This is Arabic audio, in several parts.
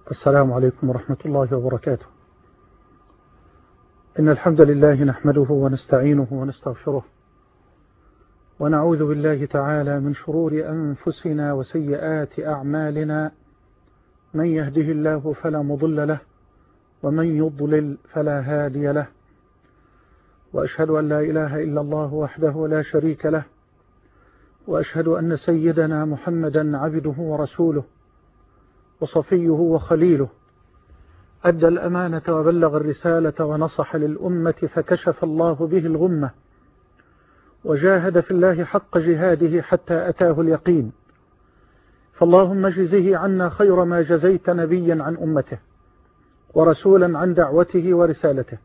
السلام عليكم ورحمة الله وبركاته. إن الحمد لله نحمده ونستعينه ونستغفره، ونعوذ بالله تعالى من شرور أنفسنا وسيئات أعمالنا. من يهده الله فلا مضل له، ومن يضلل فلا هادي له، وأشهد أن لا إله إلا الله وحده لا شريك له، وأشهد أن سيدنا محمدا عبده ورسوله وصفيه وخليله، أدى الأمانة وبلغ الرسالة ونصح للأمة فكشف الله به الغمة، وجاهد في الله حق جهاده حتى أتاه اليقين. فاللهم اجزه عنا خير ما جزيت نبيا عن أمته ورسولا عن دعوته ورسالته،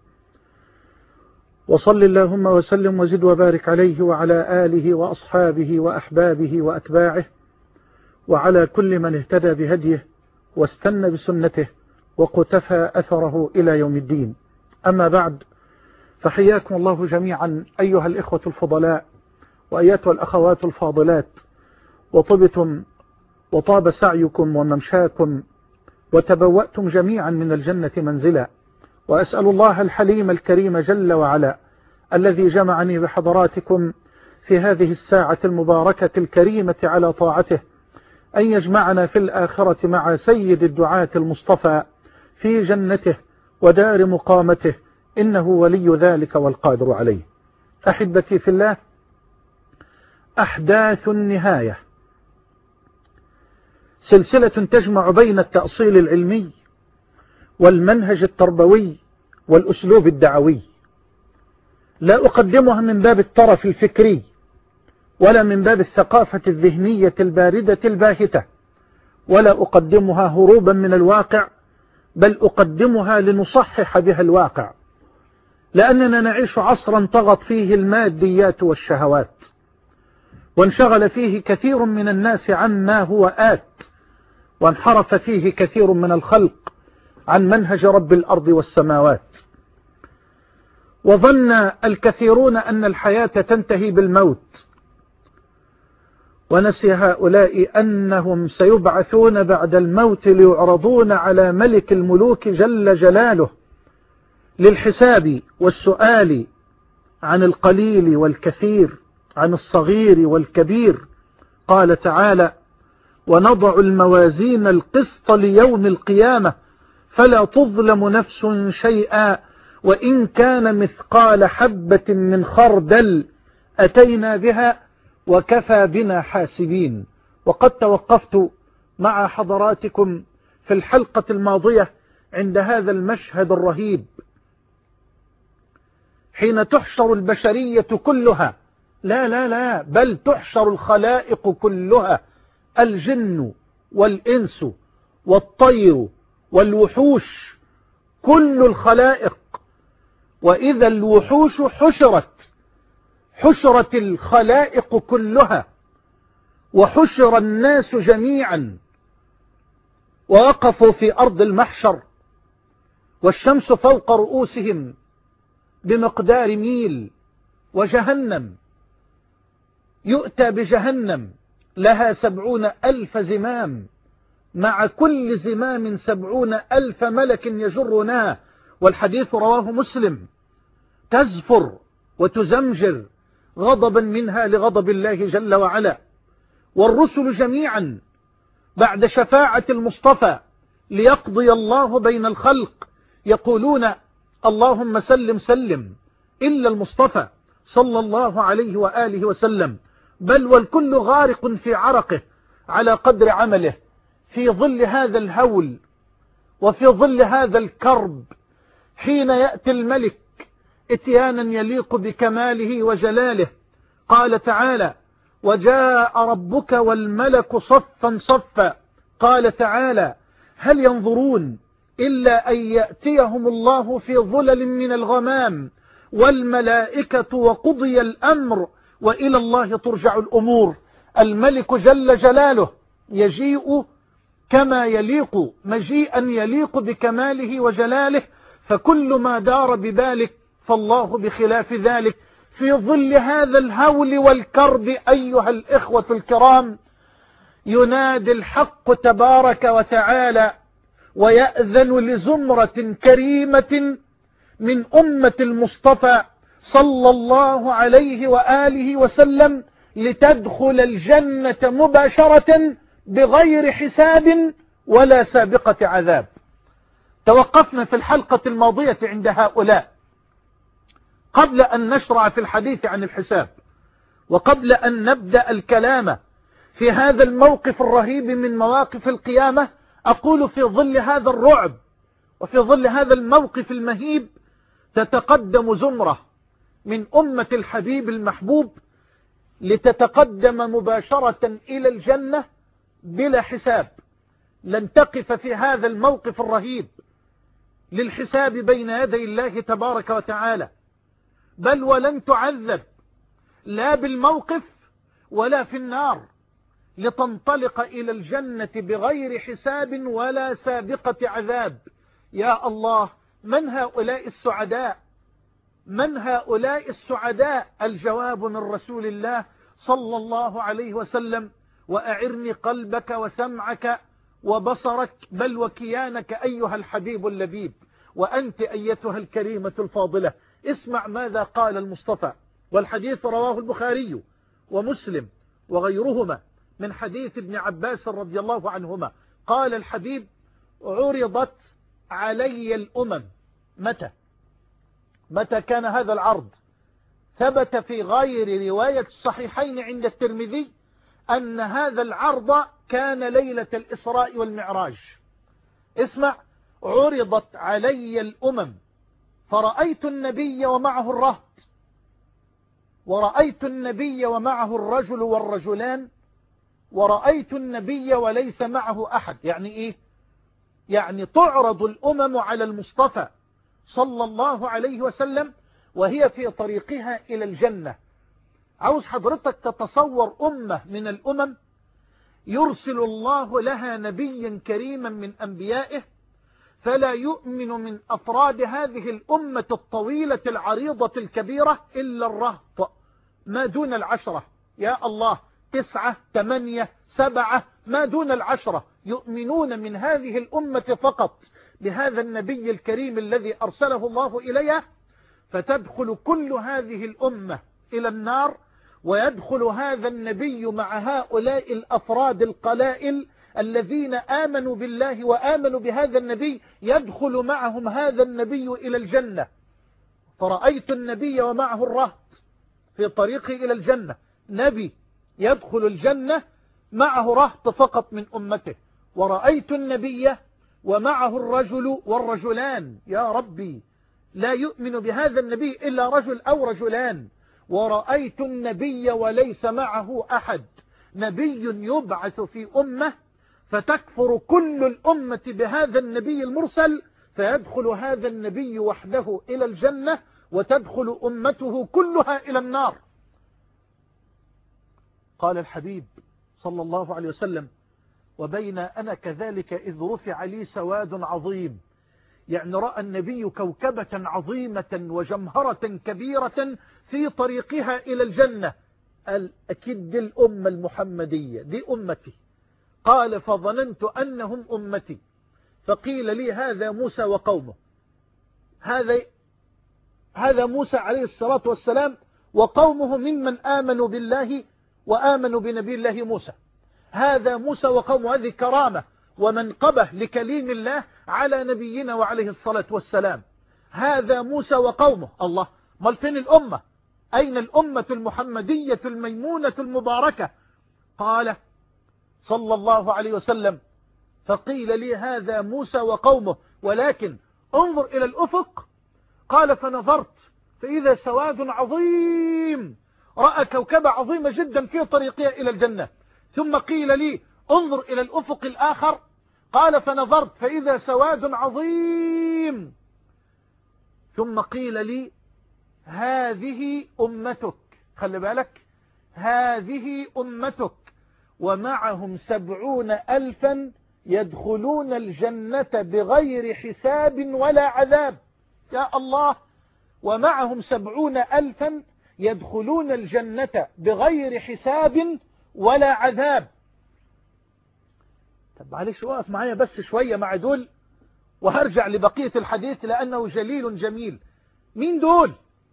وصل اللهم وسلم وزد وبارك عليه وعلى آله وأصحابه وأحبابه وأتباعه، وعلى كل من اهتدى بهديه واستنى بسنته وقتفى أثره إلى يوم الدين. أما بعد، فحياكم الله جميعا أيها الإخوة الفضلاء وأيتها الأخوات الفاضلات، وطبتم وطاب سعيكم وممشاكم، وتبوأتم جميعا من الجنة منزلا. وأسأل الله الحليم الكريم جل وعلا الذي جمعني بحضراتكم في هذه الساعة المباركة الكريمة على طاعته أن يجمعنا في الآخرة مع سيد الدعاة المصطفى في جنته ودار مقامته، إنه ولي ذلك والقادر عليه. أحبتي في الله، أحداث النهاية سلسلة تجمع بين التأصيل العلمي والمنهج التربوي والأسلوب الدعوي. لا أقدمها من باب الطرف الفكري ولا من باب الثقافة الذهنية الباردة الباهتة، ولا أقدمها هروبا من الواقع، بل أقدمها لنصحح بها الواقع، لأننا نعيش عصرا طغت فيه الماديات والشهوات، وانشغل فيه كثير من الناس عما هو آت، وانحرف فيه كثير من الخلق عن منهج رب الأرض والسماوات. وظن الكثيرون أن الحياة تنتهي بالموت، ونسي هؤلاء أنهم سيبعثون بعد الموت ليعرضون على ملك الملوك جل جلاله للحساب والسؤال عن القليل والكثير، عن الصغير والكبير. قال تعالى: ونضع الموازين القسط ليوم القيامة فلا تظلم نفس شيئا وإن كان مثقال حبة من خردل أتينا بها وكفى بنا حاسبين. وقد توقفت مع حضراتكم في الحلقة الماضية عند هذا المشهد الرهيب، حين تحشر البشرية كلها، لا بل تحشر الخلائق كلها، الجن والإنس والطير والوحوش، كل الخلائق. وإذا الوحوش حشرت الخلائق كلها، وحشر الناس جميعا، ووقفوا في أرض المحشر، والشمس فوق رؤوسهم بمقدار ميل، وجهنم يؤتى بجهنم لها 70,000 زمام، مع كل زمام 70,000 ملك يجرونها، والحديث رواه مسلم، تزفر وتزمجر غضبا منها لغضب الله جل وعلا. والرسل جميعا بعد شفاعة المصطفى ليقضي الله بين الخلق يقولون: اللهم سلم سلم، إلا المصطفى صلى الله عليه وآله وسلم، بل والكل غارق في عرقه على قدر عمله، في ظل هذا الهول وفي ظل هذا الكرب، حين يأتي الملك اتيانا يليق بكماله وجلاله. قال تعالى: وجاء ربك والملك صفا صفا. قال تعالى: هل ينظرون إلا أن يأتيهم الله في ظلل من الغمام والملائكة وقضي الأمر وإلى الله ترجع الأمور. الملك جل جلاله يجيء كما يليق، مجيئا يليق بكماله وجلاله، فكل ما دار ببالك فالله بخلاف ذلك. في ظل هذا الهول والكرب أيها الإخوة الكرام، ينادي الحق تبارك وتعالى: ويأذن لزمرة كريمة من أمة المصطفى صلى الله عليه وآله وسلم لتدخل الجنة مباشرة بغير حساب ولا سابقة عذاب. توقفنا في الحلقة الماضية عند هؤلاء قبل أن نشرع في الحديث عن الحساب، وقبل أن نبدأ الكلام في هذا الموقف الرهيب من مواقف القيامة. أقول في ظل هذا الرعب وفي ظل هذا الموقف المهيب تتقدم زمرة من أمة الحبيب المحبوب لتتقدم مباشرة إلى الجنة بلا حساب. لن تقف في هذا الموقف الرهيب للحساب بين يدي الله تبارك وتعالى، بل ولن تعذب لا بالموقف ولا في النار، لتنطلق إلى الجنة بغير حساب ولا سابقة عذاب. يا الله، من هؤلاء السعداء؟ من هؤلاء السعداء؟ الجواب من رسول الله صلى الله عليه وسلم: وأعرني قلبك وسمعك وبصرك بل وكيانك أيها الحبيب اللبيب، وأنت أيتها الكريمة الفاضلة. اسمع ماذا قال المصطفى، والحديث رواه البخاري ومسلم وغيرهما من حديث ابن عباس رضي الله عنهما. قال الحبيب: عرضت علي الأمم. متى كان هذا العرض؟ ثبت في غير رواية الصحيحين عند الترمذي أن هذا العرض كان ليلة الإسراء والمعراج. اسمع: عرضت علي الأمم فرأيت النبي ومعه الرهط، ورأيت النبي ومعه الرجل والرجلان، ورأيت النبي وليس معه أحد. يعني إيه؟ يعني تعرض الأمم على المصطفى صلى الله عليه وسلم وهي في طريقها إلى الجنة. عاوز حضرتك تتصور أمة من الأمم يرسل الله لها نبيا كريما من أنبيائه، فلا يؤمن من أفراد هذه الأمة الطويلة العريضة الكبيرة إلا الرهط، ما دون 10. يا الله، 9 8 7 ما دون 10 يؤمنون من هذه الأمة فقط بهذا النبي الكريم الذي أرسله الله إليها، فتدخل كل هذه الأمة إلى النار، ويدخل هذا النبي مع هؤلاء الأفراد القلائل الذين آمنوا بالله وآمنوا بهذا النبي، يدخل معهم هذا النبي إلى الجنة. فرأيت النبي ومعه الرهط في طريقه إلى الجنة، نبي يدخل الجنة معه رهط فقط من أمته. ورأيت النبي ومعه الرجل والرجلان، يا ربي لا يؤمن بهذا النبي إلا رجل أو رجلان. ورأيت النبي وليس معه أحد، نبي يبعث في أمة فتكفر كل الأمة بهذا النبي المرسل، فيدخل هذا النبي وحده إلى الجنة وتدخل أمته كلها إلى النار. قال الحبيب صلى الله عليه وسلم: وبين أنا كذلك إذ رفع لي سواد عظيم. يعني رأى النبي كوكبة عظيمة وجمهرة كبيرة في طريقها إلى الجنة. قال: أكيد دي الأمة المحمدية، دي أمتي. قال: فظننت أنهم أمتي، فقيل لي هذا موسى وقومه. هذا موسى عليه الصلاة والسلام وقومه ممن آمنوا بالله وآمنوا بنبي الله موسى. هذا موسى وقومه، هذه كرامة ومنقبة لكليم الله على نبينا وعليه الصلاة والسلام. هذا موسى وقومه. الله، ما فين الأمة؟ أين الأمة المحمدية الميمونة المباركة؟ قال صلى الله عليه وسلم: فقيل لي هذا موسى وقومه، ولكن انظر إلى الأفق. قال: فنظرت فإذا سواد عظيم، رأى كوكبة عظيمة جدا في طريقها إلى الجنة. ثم قيل لي: انظر إلى الأفق الآخر. قال: فنظرت فإذا سواد عظيم. ثم قيل لي: هذه أمتك. خلي بالك، هذه أمتك ومعهم 70,000 يدخلون الجنة بغير حساب ولا عذاب. يا الله، ومعهم 70,000 يدخلون الجنة بغير حساب ولا عذاب. طب معلش وقف معايا بس شوية مع دول وهرجع لبقية الحديث لأنه جليل جميل. مين دول؟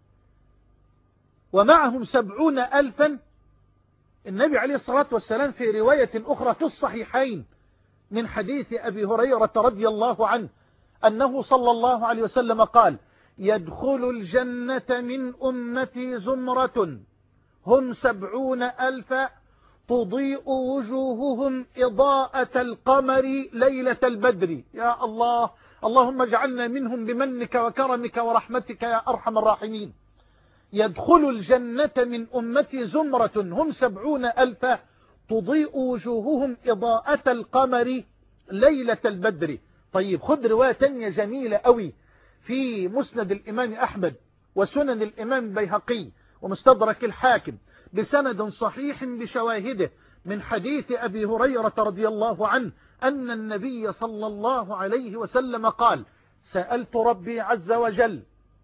ومعهم 70,000. النبي عليه الصلاة والسلام في رواية أخرى في الصحيحين من حديث أبي هريرة رضي الله عنه أنه صلى الله عليه وسلم قال: يدخل الجنة من أمتي زمرة هم 70,000 تضيء وجوههم إضاءة القمر ليلة البدر. يا الله، اللهم اجعلنا منهم بمنك وكرمك ورحمتك يا أرحم الراحمين. يدخل الجنة من أمتي زمرة هم 70,000 تضيء وجوههم إضاءة القمر ليلة البدر. طيب خد رواية تانية جميلة قوي في مسند الإمام أحمد وسنن الإمام البيهقي ومستدرك الحاكم بسند صحيح بشواهده من حديث أبي هريرة رضي الله عنه أن النبي صلى الله عليه وسلم قال: سألت ربي عز وجل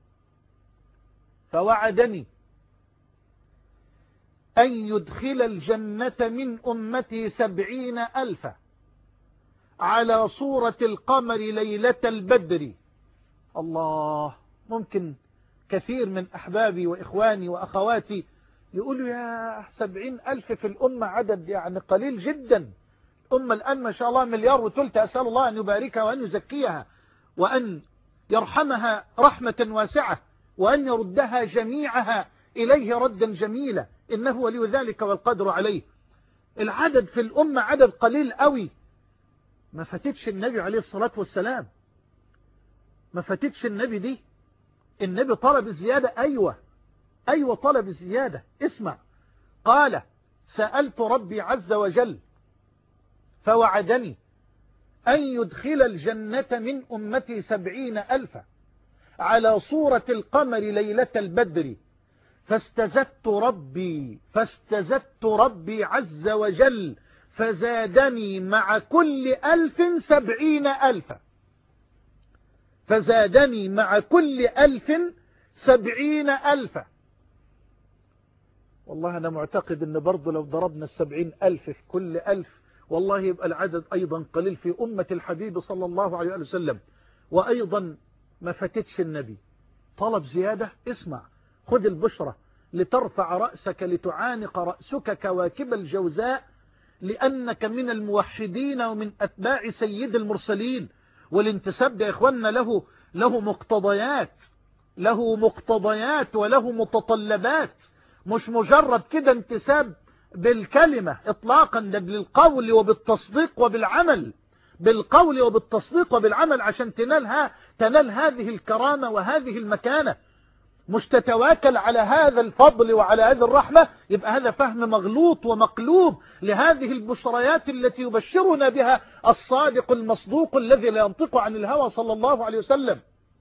فوعدني أن يدخل الجنة من أمتي 70,000 على صورة القمر ليلة البدر. الله، ممكن كثير من أحبابي وإخواني وأخواتي يقولوا يا 70,000 في الأمة عدد يعني قليل جدا. الأمة الآن ما شاء الله 1,3 مليار، أسأل الله أن يباركها وأن يزكيها وأن يرحمها رحمة واسعة وأن يردها جميعها إليه ردا جميلا، إنه ولي ذلك والقدر عليه. العدد في الأمة عدد قليل قوي. ما فاتتش النبي عليه الصلاة والسلام، ما فاتتش النبي دي. النبي طلب الزيادة. أيوة طلب الزيادة. اسمع، قال: سألت ربي عز وجل فوعدني أن يدخل الجنة من أمتي 70,000 على صورة القمر ليلة البدر، فاستزدت ربي عز وجل فزادني مع كل 1000 70,000. فزادني مع كل 1000 70,000. والله أنا معتقد أن برضو لو ضربنا 70,000 في كل 1000 والله يبقى العدد أيضا قليل في أمة الحبيب صلى الله عليه وسلم. وأيضا ما فاتتش النبي طلب زيادة. اسمع، خذ البشرة لترفع رأسك لتعانق رأسك كواكب الجوزاء، لأنك من الموحدين ومن أتباع سيد المرسلين. والانتساب يا إخواننا له مقتضيات وله متطلبات، مش مجرد كده انتساب بالكلمة إطلاقا، ده بالقول وبالتصديق وبالعمل، بالقول وبالتصديق وبالعمل عشان تنال هذه الكرامة وهذه المكانة. مش تتواكل على هذا الفضل وعلى هذه الرحمة، يبقى هذا فهم مغلوط ومقلوب لهذه البشريات التي يبشرنا بها الصادق المصدوق الذي لا ينطق عن الهوى صلى الله عليه وسلم.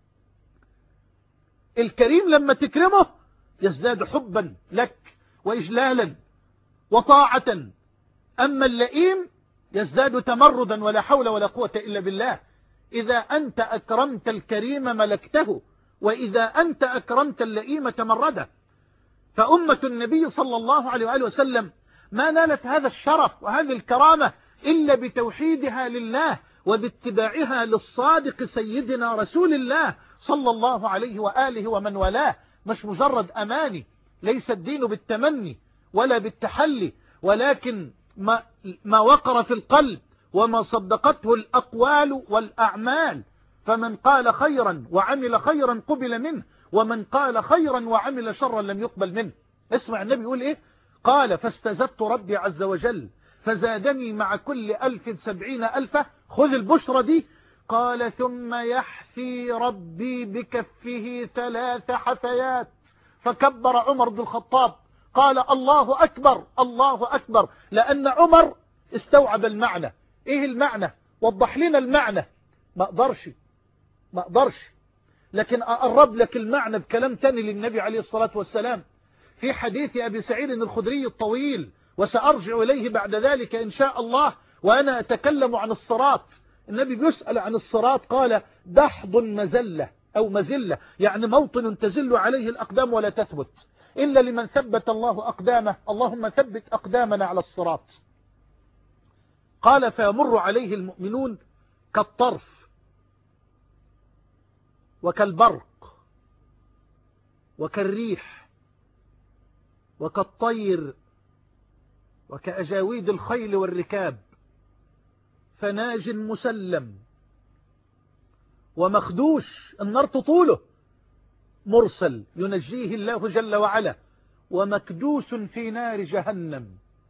الكريم لما تكرمه يزداد حبا لك وإجلالا وطاعة، أما اللئيم يزداد تمردا ولا حول ولا قوة إلا بالله. إذا أنت أكرمت الكريم ملكته، وإذا أنت أكرمت اللئيم تمرده. فأمة النبي صلى الله عليه وآله وسلم ما نالت هذا الشرف وهذه الكرامة إلا بتوحيدها لله وباتباعها للصادق سيدنا رسول الله صلى الله عليه وآله ومن والاه. مش مجرد أماني، ليس الدين بالتمني ولا بالتحلي، ولكن ما وقر في القلب وما صدقته الأقوال والأعمال. فمن قال خيرا وعمل خيرا قبل منه، ومن قال خيرا وعمل شرا لم يقبل منه. اسمع النبي يقول ايه؟ قال: فاستزدت ربي عز وجل فزادني مع كل 1000 70,000. خذ البشرى دي. قال: ثم يحثي ربي بكفه 3 حثيات. فكبر عمر بن الخطاب قال: الله أكبر الله أكبر، لأن عمر استوعب المعنى. ايه المعنى؟ وضح لنا المعنى. ما اقدرش، لكن اقرب لك المعنى بكلام تاني للنبي عليه الصلاة والسلام في حديث أبي سعيد الخدري الطويل، وسأرجع إليه بعد ذلك إن شاء الله وأنا أتكلم عن الصراط. النبي بيسأل عن الصراط قال: دحض مزلة أو مزلة، يعني موطن تزل عليه الأقدام ولا تثبت إلا لمن ثبت الله أقدامه. اللهم ثبت أقدامنا على الصراط. قال: فيمر عليه المؤمنون كالطرف وكالبرق وكالريح وكالطير وكأجاويد الخيل والركاب، فناج مسلم ومخدوش، النار تطوله، مرسل ينجيه الله جل وعلا، ومكدوس في نار جهنم.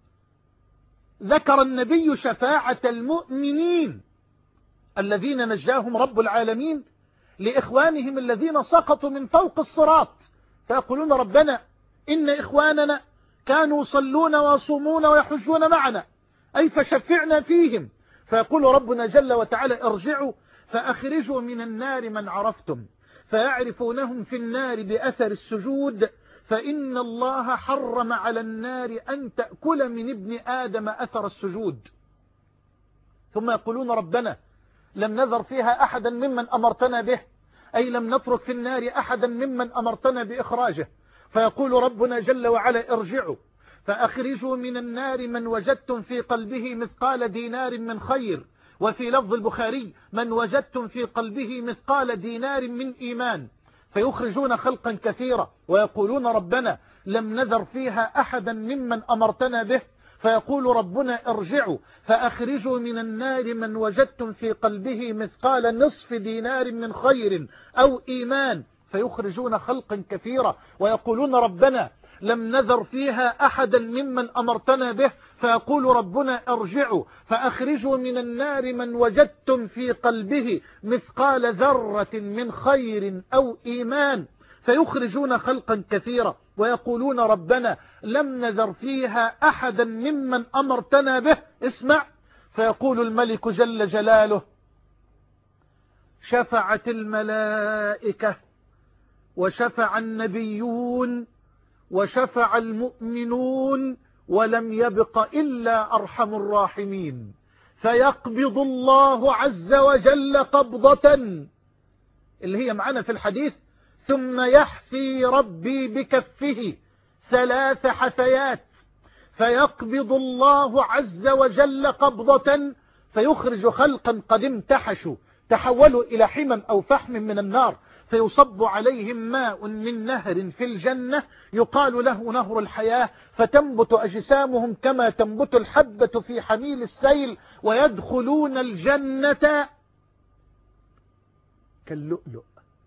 ذكر النبي شفاعة المؤمنين الذين نجاهم رب العالمين لإخوانهم الذين سقطوا من فوق الصراط، فيقولون ربنا إن إخواننا كانوا يصلون ويصومون ويحجون معنا، أي فشفعنا فيهم. فيقول ربنا جل وتعالى ارجعوا فأخرجوا من النار من عرفتم، فيعرفونهم في النار بأثر السجود، فإن الله حرم على النار أن تأكل من ابن آدم أثر السجود. ثم يقولون ربنا لم نذر فيها أحدا ممن أمرتنا به، أي لم نترك في النار أحدا ممن أمرتنا بإخراجه. فيقول ربنا جل وعلا ارجعوا فأخرجوا من النار من وجدتم في قلبه مثقال دينار من خير، وفي لفظ البخاري من وجدتم في قلبه مثقال دينار من إيمان، فيخرجون خلقا كثيرا ويقولون ربنا لم نذر فيها أحدا ممن أمرتنا به. فيقول ربنا ارجعوا فأخرجوا من النار من وجدتم في قلبه مثقال نصف دينار من خير أو إيمان، فيخرجون خلقا كثيرا ويقولون ربنا لم نذر فيها أحدا ممن أمرتنا به. فيقول ربنا ارجعوا فأخرجوا من النار من وجدتم في قلبه مثقال ذرة من خير أو إيمان، فيخرجون خلقا كثيرا ويقولون ربنا لم نذر فيها أحدا ممن أمرتنا به. اسمع، فيقول الملك جل جلاله شفعت الملائكة وشفع النبيون وشفع المؤمنون ولم يبق إلا أرحم الراحمين، فيقبض الله عز وجل قبضة اللي هي معنا في الحديث، ثم يحثي ربي بكفه 3 حثيات، فيقبض الله عز وجل قبضة فيخرج خلقا قد امتحشوا تحولوا إلى حمم أو فحم من النار، فيصب عليهم ماء من نهر في الجنة يقال له نهر الحياة، فتنبت أجسامهم كما تنبت الحبة في حميل السيل، ويدخلون الجنة كاللؤلؤ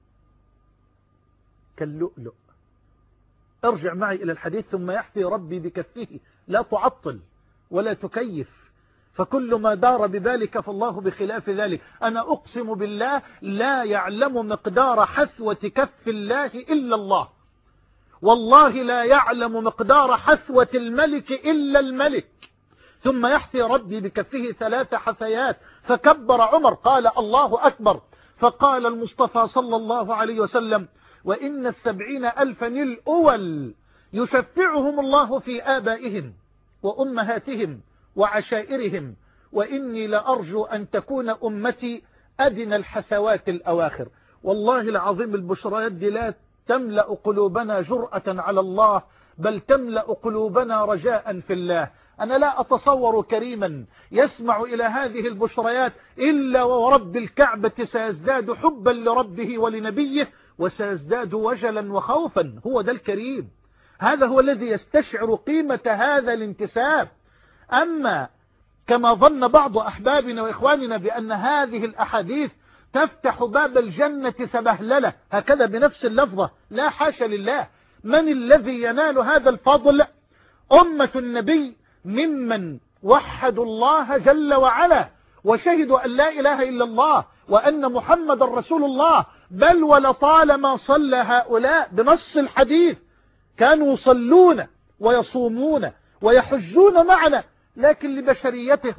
كاللؤلؤ. ارجع معي إلى الحديث، ثم يحثي ربي بكفه، لا تعطل ولا تكيف، فكل ما دار بذلك فالله بخلاف ذلك. أنا أقسم بالله لا يعلم مقدار حثوة كف الله إلا الله، والله لا يعلم مقدار حثوة الملك إلا الملك. ثم يحثي ربي بكفه 3 حثيات، فكبر عمر قال الله أكبر، فقال المصطفى صلى الله عليه وسلم وإن 70,000 الأول يشفعهم الله في آبائهم وأمهاتهم وعشائرهم، وإني لأرجو أن تكون أمتي أدنى الحثوات الأواخر. والله العظيم البشريات دي لا تملأ قلوبنا جرأة على الله، بل تملأ قلوبنا رجاء في الله. أنا لا أتصور كريما يسمع إلى هذه البشريات إلا ورب الكعبة سيزداد حبا لربه ولنبيه، وسيزداد وجلا وخوفا. هو ده الكريم، هذا هو الذي يستشعر قيمة هذا الانتساب. أما كما ظن بعض أحبابنا وإخواننا بأن هذه الأحاديث تفتح باب الجنة سبهللة هكذا بنفس اللفظة، لا حاشا لله. من الذي ينال هذا الفضل؟ أمة النبي ممن وحدوا الله جل وعلا وشهدوا أن لا إله إلا الله وأن محمد رسول الله، بل ولطالما صلى هؤلاء بنص الحديث كانوا يصلون ويصومون ويحجون معنا، لكن لبشريته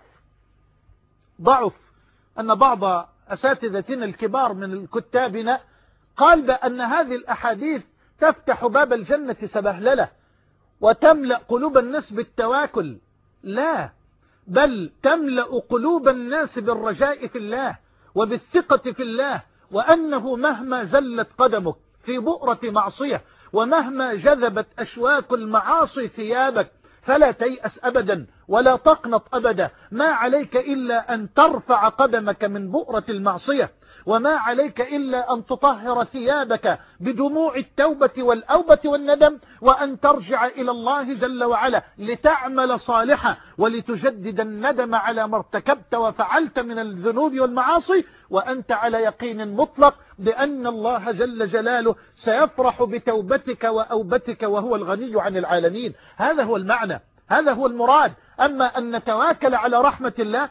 ضعف. أن بعض أساتذتنا الكبار من كتابنا قال بأن هذه الأحاديث تفتح باب الجنة سبهللة وتملأ قلوب الناس بالتواكل، لا، بل تملأ قلوب الناس بالرجاء في الله وبالثقة في الله، وأنه مهما زلت قدمك في بؤرة معصية ومهما جذبت أشواك المعاصي ثيابك فلا تيأس أبدا، ولا تقنط أبدا. ما عليك إلا أن ترفع قدمك من بؤرة المعصية، وما عليك إلا أن تطهر ثيابك بدموع التوبة والأوبة والندم، وأن ترجع إلى الله جل وعلا لتعمل صالحا ولتجدد الندم على ما ارتكبت وفعلت من الذنوب والمعاصي، وأنت على يقين مطلق بأن الله جل جلاله سيفرح بتوبتك وأوبتك وهو الغني عن العالمين. هذا هو المعنى، هذا هو المراد. أما أن نتواكل على رحمة الله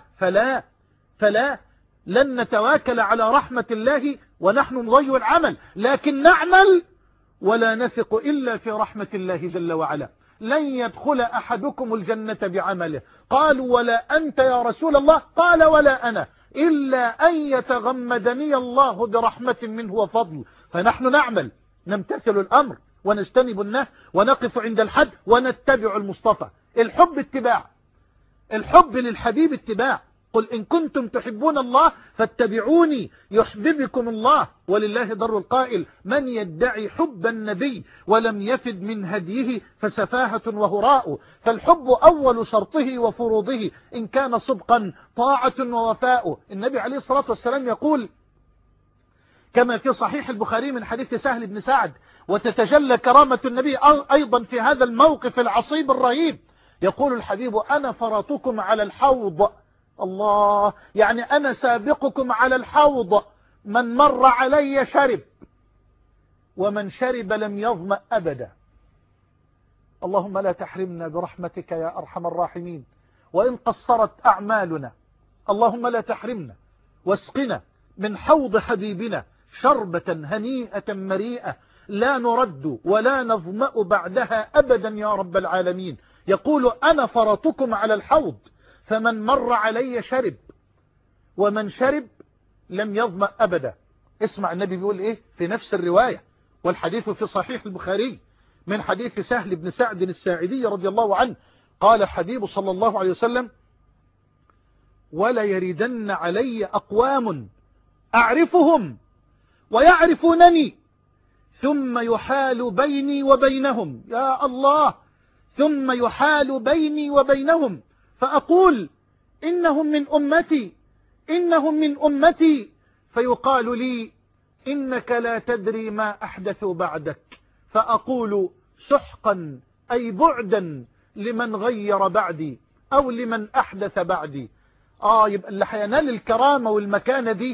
فلا لن نتواكل على رحمة الله ونحن نضيع العمل، لكن نعمل ولا نثق إلا في رحمة الله جل وعلا. لن يدخل أحدكم الجنة بعمله. قالوا ولا أنت يا رسول الله؟ قال ولا أنا، إلا أن يتغمدني الله برحمة منه وفضل. فنحن نعمل، نمتثل الأمر ونجتنب النهي ونقف عند الحد ونتبع المصطفى. الحب اتباع، الحب للحبيب اتباع. قل إن كنتم تحبون الله فاتبعوني يحببكم الله. ولله در القائل: من يدعي حب النبي ولم يفد من هديه فسفاهة وهراء. فالحب أول شرطه وفروضه إن كان صدقا طاعة ووفاء. النبي عليه الصلاة والسلام يقول كما في صحيح البخاري من حديث سهل بن سعد، وتتجلى كرامة النبي أيضا في هذا الموقف العصيب الرهيب، يقول الحبيب: أنا فرطكم على الحوض. الله، يعني أنا سابقكم على الحوض، من مر علي شرب، ومن شرب لم يظمأ أبدا. اللهم لا تحرمنا برحمتك يا أرحم الراحمين، وإن قصرت أعمالنا اللهم لا تحرمنا، واسقنا من حوض حبيبنا شربة هنيئة مريئة لا نرد ولا نظمأ بعدها أبدا يا رب العالمين. يقول: أنا فرطكم على الحوض، فمن مر علي شرب، ومن شرب لم يظمأ أبدا. اسمع النبي بيقول إيه في نفس الرواية، والحديث في صحيح البخاري من حديث سهل بن سعد الساعدي رضي الله عنه. قال الحبيب صلى الله عليه وسلم: ولا يردن علي أقوام أعرفهم ويعرفونني ثم يحال بيني وبينهم، يا الله، ثم يحال بيني وبينهم فأقول: إنهم من أمتي، إنهم من أمتي، فيقال لي: إنك لا تدري ما أحدثوا بعدك، فأقول: سحقا أي بعدا لمن غير بعدي أو لمن أحدث بعدي. يبقى اللي هينال الكرامة والمكانة دي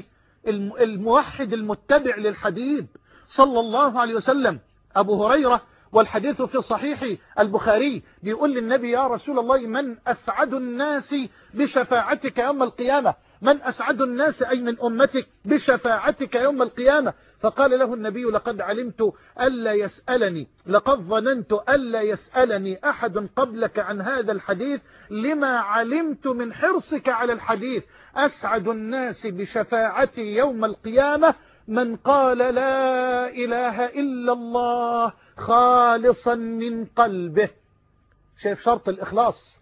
الموحد المتبع للحبيب صلى الله عليه وسلم. أبو هريرة والحديث في صحيح البخاري بيقول للنبي: يا رسول الله، من أسعد الناس بشفاعتك يوم القيامة؟ من أسعد الناس أي من أمتك بشفاعتك يوم القيامة؟ فقال له النبي: لقد علمت ألا يسألني، لقد ظننت ألا يسألني أحد قبلك عن هذا الحديث، لما علمت من حرصك على الحديث. أسعد الناس بشفاعتي يوم القيامة من قال لا إله إلا الله خالصا من قلبه. شايف شرط الإخلاص؟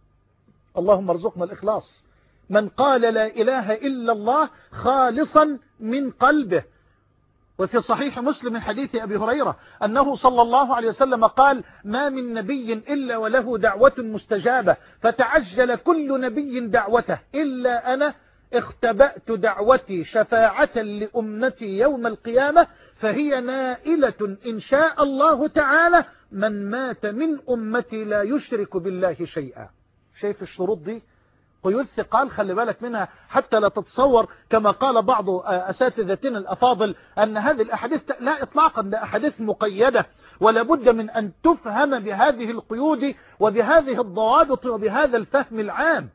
اللهم ارزقنا الإخلاص. من قال لا إله إلا الله خالصا من قلبه. وفي صحيح مسلم من حديث أبي هريرة أنه صلى الله عليه وسلم قال: ما من نبي إلا وله دعوة مستجابة، فتعجل كل نبي دعوته إلا أنا اختبأت دعوتي شفاعة لأمتي يوم القيامة، فهي نائلة إن شاء الله تعالى من مات من أمتي لا يشرك بالله شيئا. شايف الشروط دي؟ قيود ثقال، خلي بالك منها حتى لا تتصور كما قال بعض أساتذتنا الأفاضل أن هذه الأحاديث، لا إطلاقا، ده أحاديث مقيدة، ولا بد من أن تفهم بهذه القيود وبهذه الضوابط وبهذا الفهم العام.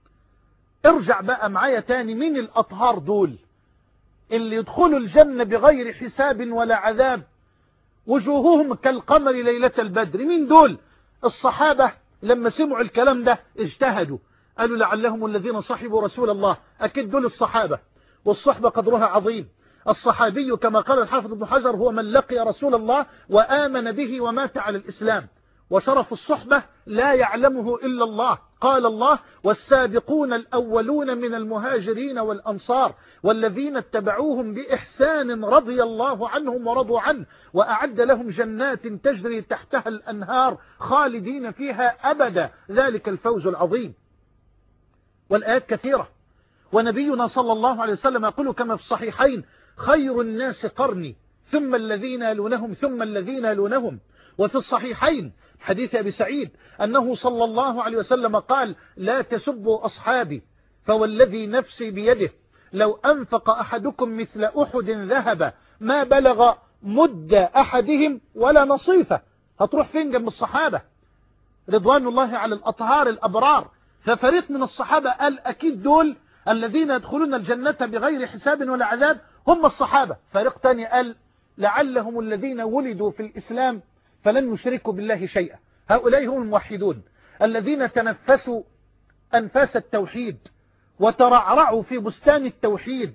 ارجع بقى معايا تاني، مين الأطهار دول اللي يدخلوا الجنة بغير حساب ولا عذاب، وجوههم كالقمر ليلة البدر؟ مين دول؟ الصحابة لما سمعوا الكلام ده اجتهدوا، قالوا لعلهم الذين صحبوا رسول الله. أكيد دول الصحابة، والصحبة قدرها عظيم. الصحابي كما قال الحافظ ابن حجر هو من لقي رسول الله وآمن به ومات على الإسلام. وشرف الصحبة لا يعلمه إلا الله. قال الله: والسابقون الأولون من المهاجرين والأنصار والذين اتبعوهم بإحسان رضي الله عنهم ورضوا عنه وأعد لهم جنات تجري تحتها الأنهار خالدين فيها أبدا ذلك الفوز العظيم. والآيات كثيرة. ونبينا صلى الله عليه وسلم يقول كما في الصحيحين: خير الناس قرني ثم الذين يلونهم ثم الذين يلونهم. وفي الصحيحين حديث أبي سعيد أنه صلى الله عليه وسلم قال: لا تسبوا أصحابي فوالذي نفسي بيده لو أنفق أحدكم مثل أحد ذهب ما بلغ مد أحدهم ولا نصيفه. هتروح فين جنب الصحابة رضوان الله على الأطهار الأبرار؟ ففريق من الصحابة قال: أكيد دول الذين يدخلون الجنة بغير حساب ولا عذاب هم الصحابة. فريق تاني قال: لعلهم الذين ولدوا في الإسلام فلن يشركوا بالله شيئا. هؤلاء هم الموحدون الذين تنفسوا أنفاس التوحيد وترعرعوا في بستان التوحيد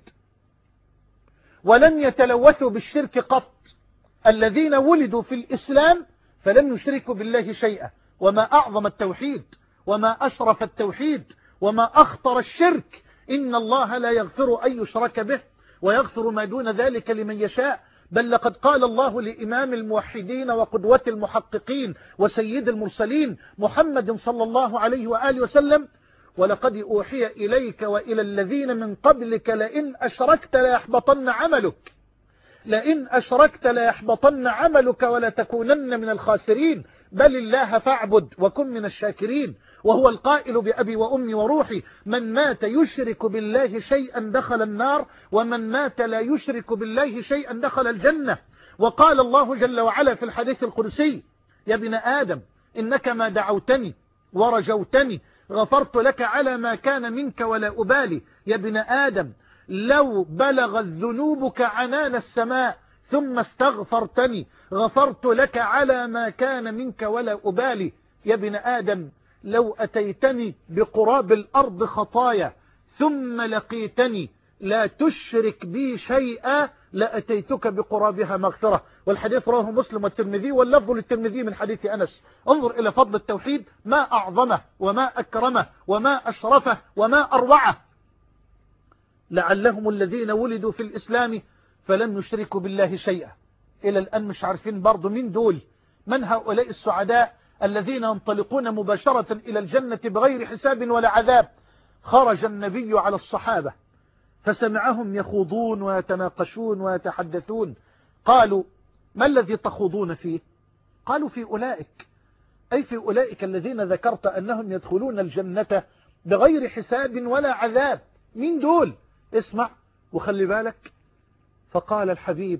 ولن يتلوثوا بالشرك قط. الذين ولدوا في الإسلام فلن يشركوا بالله شيئا. وما أعظم التوحيد وما أشرف التوحيد وما أخطر الشرك. إن الله لا يغفر أن يشرك به ويغفر ما دون ذلك لمن يشاء. بل لقد قال الله لإمام الموحدين وقدوة المحققين وسيد المرسلين محمد صلى الله عليه وآله وسلم: ولقد أوحي إليك وإلى الذين من قبلك لئن أشركت ليحبطن عملك لئن أشركت ليحبطن عملك ولتكونن من الخاسرين بل الله فاعبد وكن من الشاكرين. وهو القائل بأبي وأمي وروحي: من مات يشرك بالله شيئا دخل النار ومن مات لا يشرك بالله شيئا دخل الجنة. وقال الله جل وعلا في الحديث القدسي: يا ابن آدم إنك ما دعوتني ورجوتني غفرت لك على ما كان منك ولا أبالي. يا ابن آدم لو بلغت ذنوبك عنان السماء ثم استغفرتني غفرت لك على ما كان منك ولا أبالي. يا ابن آدم لو أتيتني بقراب الأرض خطايا ثم لقيتني لا تشرك بي شيئا لأتيتك بقرابها مغفرة. والحديث رواه مسلم والترمذي واللفظ للترمذي من حديث أنس. انظر إلى فضل التوحيد، ما أعظمه وما أكرمه وما أشرفه وما أروعه. لعلهم الذين ولدوا في الإسلام فلم يشركوا بالله شيئا. إلى الآن مش عارفين برضو من دول، من هؤلاء السعداء الذين ينطلقون مباشرة إلى الجنة بغير حساب ولا عذاب. خرج النبي على الصحابة فسمعهم يخوضون ويتناقشون ويتحدثون. قالوا: ما الذي تخوضون فيه؟ قالوا: في أولئك، أي في أولئك الذين ذكرت أنهم يدخلون الجنة بغير حساب ولا عذاب. مين دول؟ اسمع وخلي بالك. فقال الحبيب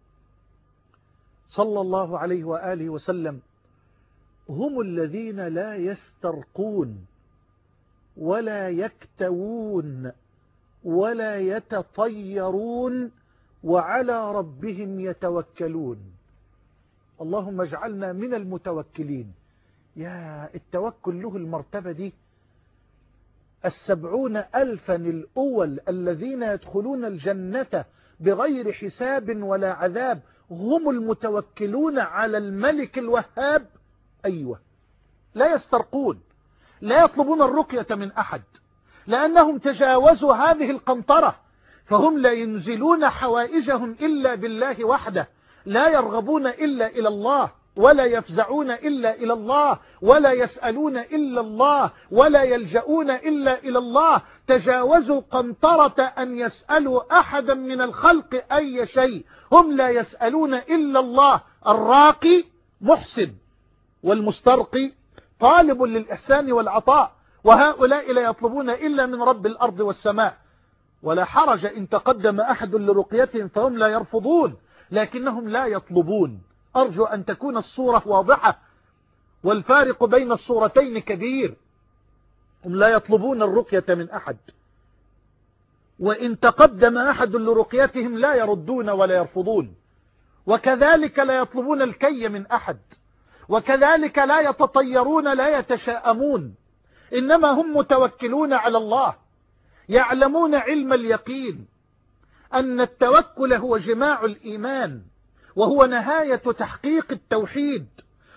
صلى الله عليه وآله وسلم: هم الذين لا يسترقون ولا يكتوون ولا يتطيرون وعلى ربهم يتوكلون. اللهم اجعلنا من المتوكلين. يا التوكل له المرتبة دي. 70,000 الأول الذين يدخلون الجنة بغير حساب ولا عذاب هم المتوكلون على الملك الوهاب. أيوة، لا يسترقون، لا يطلبون الرقية من أحد لأنهم تجاوزوا هذه القنطرة، فهم لا ينزلون حوائجهم إلا بالله وحده، لا يرغبون إلا إلى الله ولا يفزعون إلا إلى الله ولا يسألون إلا الله ولا يلجؤون إلا إلى الله. تجاوزوا قنطرة أن يسألوا أحدا من الخلق أي شيء. هم لا يسألون إلا الله. الراقي محسن والمسترقي طالب للإحسان والعطاء، وهؤلاء لا يطلبون إلا من رب الأرض والسماء. ولا حرج إن تقدم أحد لرقيتهم فهم لا يرفضون، لكنهم لا يطلبون. أرجو أن تكون الصورة واضحة، والفارق بين الصورتين كبير. هم لا يطلبون الرقية من أحد، وإن تقدم أحد لرقيتهم لا يردون ولا يرفضون، وكذلك لا يطلبون الكي من أحد، وكذلك لا يتطيرون لا يتشاءمون، إنما هم متوكلون على الله. يعلمون علم اليقين أن التوكل هو جماع الإيمان، وهو نهاية تحقيق التوحيد،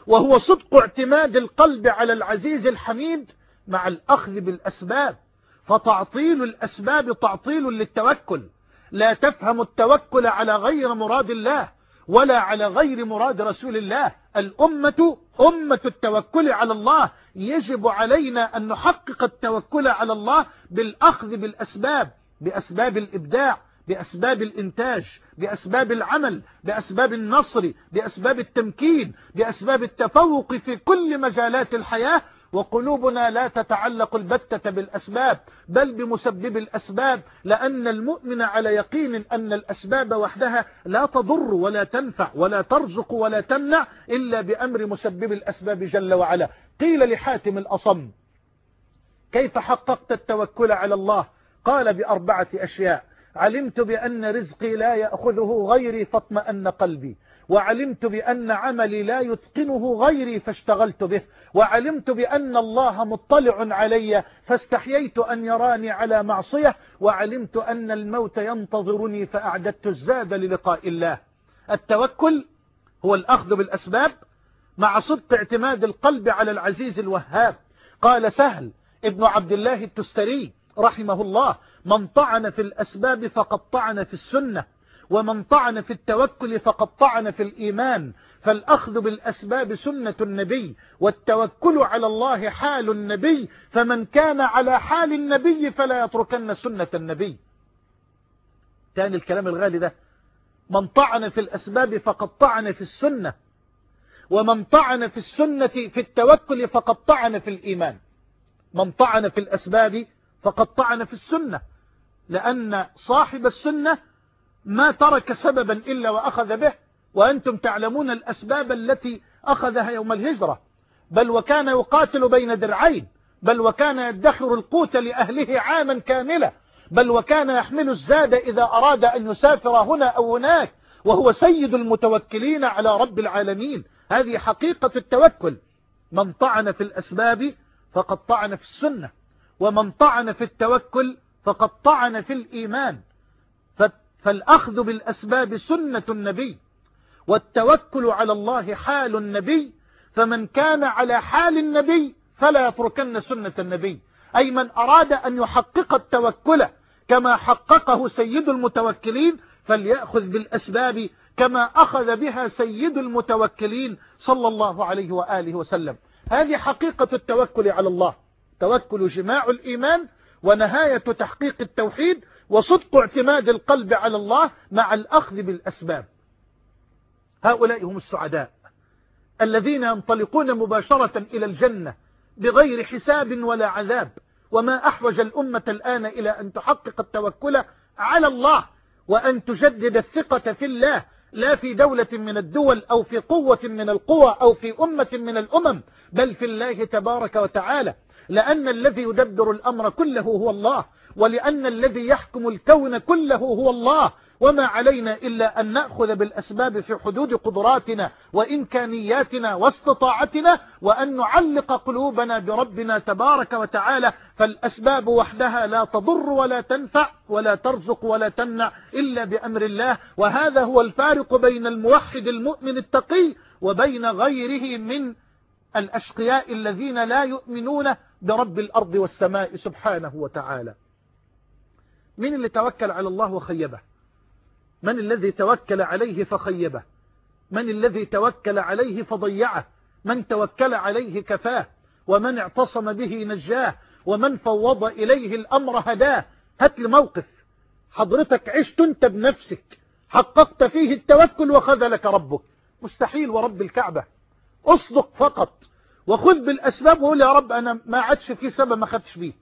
وهو صدق اعتماد القلب على العزيز الحميد مع الأخذ بالأسباب. فتعطيل الأسباب تعطيل للتوكل. لا تفهم التوكل على غير مراد الله ولا على غير مراد رسول الله. الأمة أمة التوكل على الله. يجب علينا أن نحقق التوكل على الله بالأخذ بالأسباب، بأسباب الإبداع، بأسباب الإنتاج، بأسباب العمل، بأسباب النصر، بأسباب التمكين، بأسباب التفوق في كل مجالات الحياة. وقلوبنا لا تتعلق البتة بالأسباب بل بمسبب الأسباب، لأن المؤمن على يقين أن الأسباب وحدها لا تضر ولا تنفع ولا ترزق ولا تمنع إلا بأمر مسبب الأسباب جل وعلا. قيل لحاتم الأصم: كيف حققت التوكل على الله؟ قال: ب4 أشياء: علمت بأن رزقي لا يأخذه غيري فاطمأن قلبي، وعلمت بأن عملي لا يتقنه غيري فاشتغلت به، وعلمت بأن الله مطلع علي فاستحييت أن يراني على معصية، وعلمت أن الموت ينتظرني فأعددت الزاد للقاء الله. التوكل هو الأخذ بالأسباب مع صدق اعتماد القلب على العزيز الوهاب. قال سهل ابن عبد الله التستري رحمه الله: من طعن في الأسباب فقد طعن في السنة، ومن طعن في التوكل فقد طعن في الإيمان. فالأخذ بالأسباب سنة النبي، والتوكل على الله حال النبي، فمن كان على حال النبي فلا يتركن سنة النبي. تاني الكلام الغالي ده: من طعن في الأسباب فقد طعن في السنة، ومن طعن في السنة في التوكل فقد طعن في الإيمان. من طعن في الأسباب فقد طعن في السنة، لأن صاحب السنة ما ترك سببا إلا وأخذ به، وأنتم تعلمون الأسباب التي أخذها يوم الهجرة، بل وكان يقاتل بين درعين، بل وكان يدخر القوت لأهله عاما كاملا، بل وكان يحمل الزاد إذا أراد أن يسافر هنا أو هناك، وهو سيد المتوكلين على رب العالمين. هذه حقيقة التوكل. من طعن في الأسباب فقد طعن في السنة، ومن طعن في التوكل فقد طعن في الإيمان. فالأخذ بالأسباب سنة النبي، والتوكل على الله حال النبي، فمن كان على حال النبي فلا يتركن سنة النبي. أي من أراد أن يحقق التوكل كما حققه سيد المتوكلين فليأخذ بالأسباب كما أخذ بها سيد المتوكلين صلى الله عليه وآله وسلم. هذه حقيقة التوكل على الله. توكل جماع الإيمان ونهاية تحقيق التوحيد، وصدق اعتماد القلب على الله مع الأخذ بالأسباب. هؤلاء هم السعداء الذين ينطلقون مباشرة إلى الجنة بغير حساب ولا عذاب. وما أحوج الأمة الآن إلى أن تحقق التوكل على الله، وأن تجدد الثقة في الله، لا في دولة من الدول أو في قوة من القوى أو في أمة من الأمم، بل في الله تبارك وتعالى. لأن الذي يدبر الأمر كله هو الله، ولأن الذي يحكم الكون كله هو الله. وما علينا إلا أن نأخذ بالأسباب في حدود قدراتنا وإمكانياتنا واستطاعتنا، وأن نعلق قلوبنا بربنا تبارك وتعالى. فالأسباب وحدها لا تضر ولا تنفع ولا ترزق ولا تمنع إلا بأمر الله. وهذا هو الفارق بين الموحد المؤمن التقي وبين غيره من الأشقياء الذين لا يؤمنون برب الأرض والسماء سبحانه وتعالى. من اللي توكل على الله وخيبه؟ من الذي توكل عليه فخيبه؟ من الذي توكل عليه فضيعه؟ من توكل عليه كفاه، ومن اعتصم به نجاه، ومن فوض إليه الأمر هداه. هات لي موقف حضرتك عشت انت بنفسك حققت فيه التوكل وخذلك ربك. مستحيل ورب الكعبة. اصدق فقط وخذ بالأسباب وقول يا رب أنا ما عادش في سبب ما خدش بيه،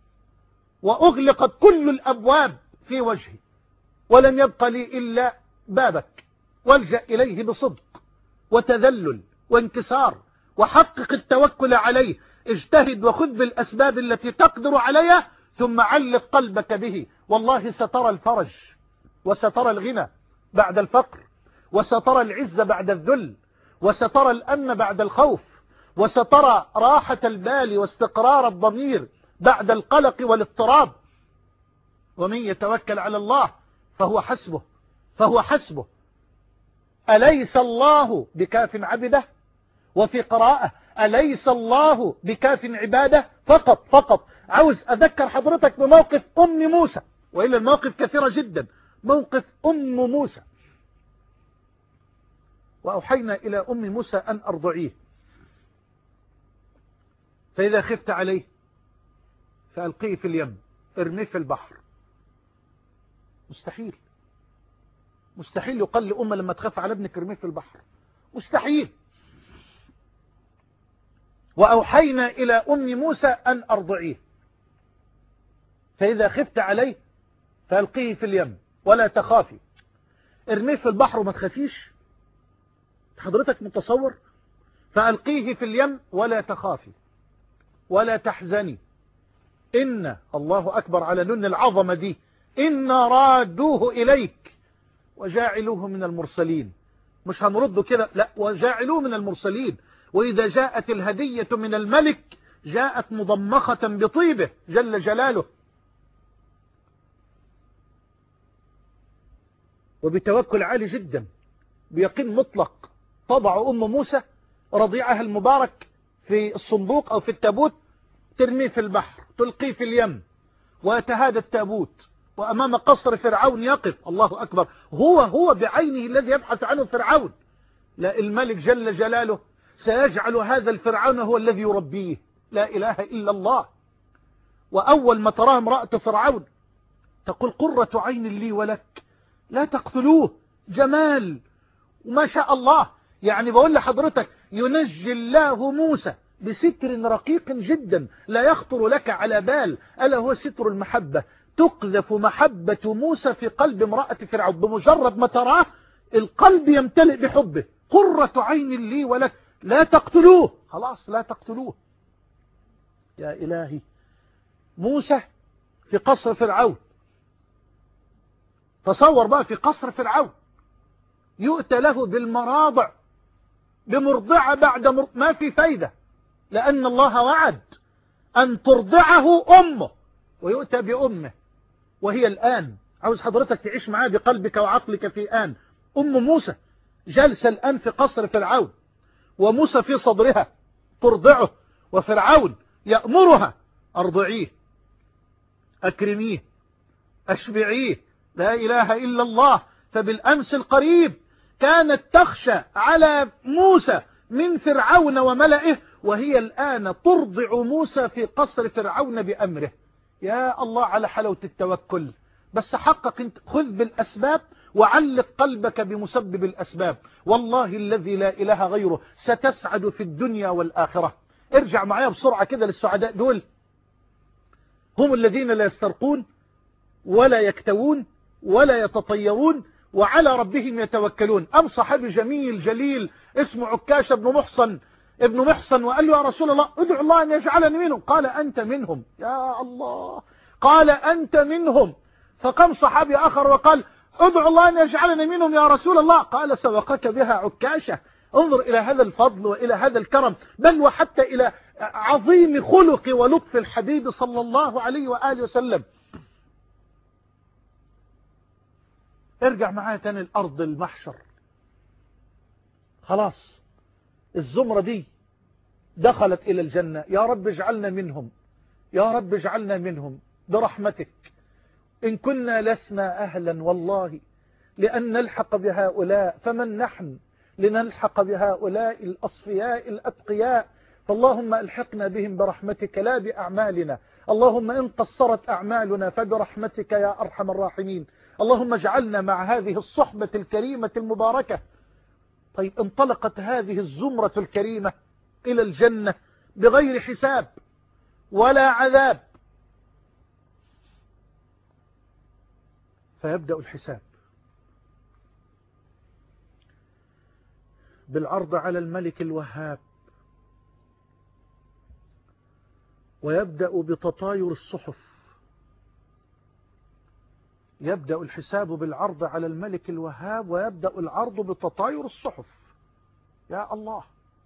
وأغلقت كل الأبواب في وجهي ولم يبق لي إلا بابك، والجأ إليه بصدق وتذلل وانكسار، وحقق التوكل عليه. اجتهد وخذ بالأسباب التي تقدر عليها، ثم علق قلبك به. والله سترى الفرج، وسترى الغنى بعد الفقر، وسترى العزة بعد الذل، وسترى الأمن بعد الخوف، وسترى راحة البال واستقرار الضمير بعد القلق والاضطراب. ومن يتوكل على الله فهو حسبه، فهو حسبه. أليس الله بكاف عبده؟ وفي قراءة أليس الله بكاف عباده فقط. عاوز أذكر حضرتك بموقف أم موسى، وإلا المواقف كثيرة جدا. موقف أم موسى: وأوحينا إلى أم موسى أن أرضعيه، فإذا خفت عليه فألقيه في اليم، ارميه في البحر. مستحيل يقال لأمة لما تخاف على ابنك ارميه في البحر، مستحيل. وأوحينا إلى أم موسى أن أرضعيه، فإذا خفت عليه فألقيه في اليم ولا تخافي. ارميه في البحر وما تخافيش؟ حضرتك متصور؟ فألقيه في اليم ولا تخافي ولا تحزني، إن الله أكبر على نون العظمة دي، إن رادوه إليك وجاعلوه من المرسلين. مش هنرده كده، لا، وجاعلوه من المرسلين. وإذا جاءت الهدية من الملك جاءت مضمخة بطيبه جل جلاله. وبتوكل عالي جدا، بيقين مطلق، تضع أم موسى رضيعها المبارك في الصندوق أو في التابوت، ترميه في البحر، تلقيه في اليم، ويتهادى التابوت، وأمام قصر فرعون يقف. الله أكبر، هو بعينه الذي يبحث عنه فرعون. لا، الملك جل جلاله سيجعل هذا الفرعون هو الذي يربيه. لا إله إلا الله. وأول ما تراه امرأة فرعون تقول قرة عين لي ولك، لا تقتلوه، جمال وما شاء الله. يعني بقول لحضرتك ينجي الله موسى بستر رقيق جدا لا يخطر لك على بال، ألا هو ستر المحبة. تقذف محبة موسى في قلب امرأة فرعون، بمجرد ما تراه القلب يمتلئ بحبه. قرة عين لي ولك، لا تقتلوه، خلاص لا تقتلوه. يا إلهي، موسى في قصر فرعون. تصور بقى في قصر فرعون يؤتى له بالمراضع، بمرضعة بعد ما في فايدة، لأن الله وعد أن ترضعه أمه، ويؤتى بأمه وهي الآن. عاوز حضرتك تعيش معاه بقلبك وعقلك في آن. أم موسى جالسة الآن في قصر فرعون، وموسى في صدرها ترضعه، وفرعون يأمرها أرضعيه، أكرميه، أشبعيه. لا إله إلا الله. فبالأمس القريب كانت تخشى على موسى من فرعون وملئه، وهي الآن ترضع موسى في قصر فرعون بأمره. يا الله على حلاوة التوكل. بس حقق انت، خذ بالأسباب وعلق قلبك بمسبب الأسباب. والله الذي لا إله غيره ستسعد في الدنيا والآخرة. ارجع معايا بسرعة كده للسعداء دول. هم الذين لا يسترقون ولا يكتوون ولا يتطيرون وعلى ربهم يتوكلون. أم صحابي جميل جليل اسمه عكاشة ابن محصن، وقال له يا رسول الله ادعو الله أن يجعلني منهم. قال أنت منهم. يا الله، قال أنت منهم. فقام صحابي آخر وقال ادعو الله أن يجعلني منهم يا رسول الله. قال سبقك بها عكاشة. انظر إلى هذا الفضل وإلى هذا الكرم، بل وحتى إلى عظيم خلق ولطف الحبيب صلى الله عليه وآله وسلم. ارجع معايا تاني الأرض المحشر. خلاص الزمرة دي دخلت إلى الجنة. يا رب اجعلنا منهم، يا رب اجعلنا منهم برحمتك. إن كنا لسنا أهلا والله لأن نلحق بهؤلاء، فمن نحن لنلحق بهؤلاء الأصفياء الأتقياء؟ فاللهم ألحقنا بهم برحمتك لا بأعمالنا. اللهم إن قصرت أعمالنا فبرحمتك يا أرحم الراحمين. اللهم اجعلنا مع هذه الصحبة الكريمة المباركة. طيب انطلقت هذه الزمرة الكريمة إلى الجنة بغير حساب ولا عذاب. فيبدأ الحساب بالعرض على الملك الوهاب، ويبدأ بتطاير الصحف. يبدأ الحساب بالعرض على الملك الوهاب، ويبدأ العرض بتطاير الصحف. يا الله.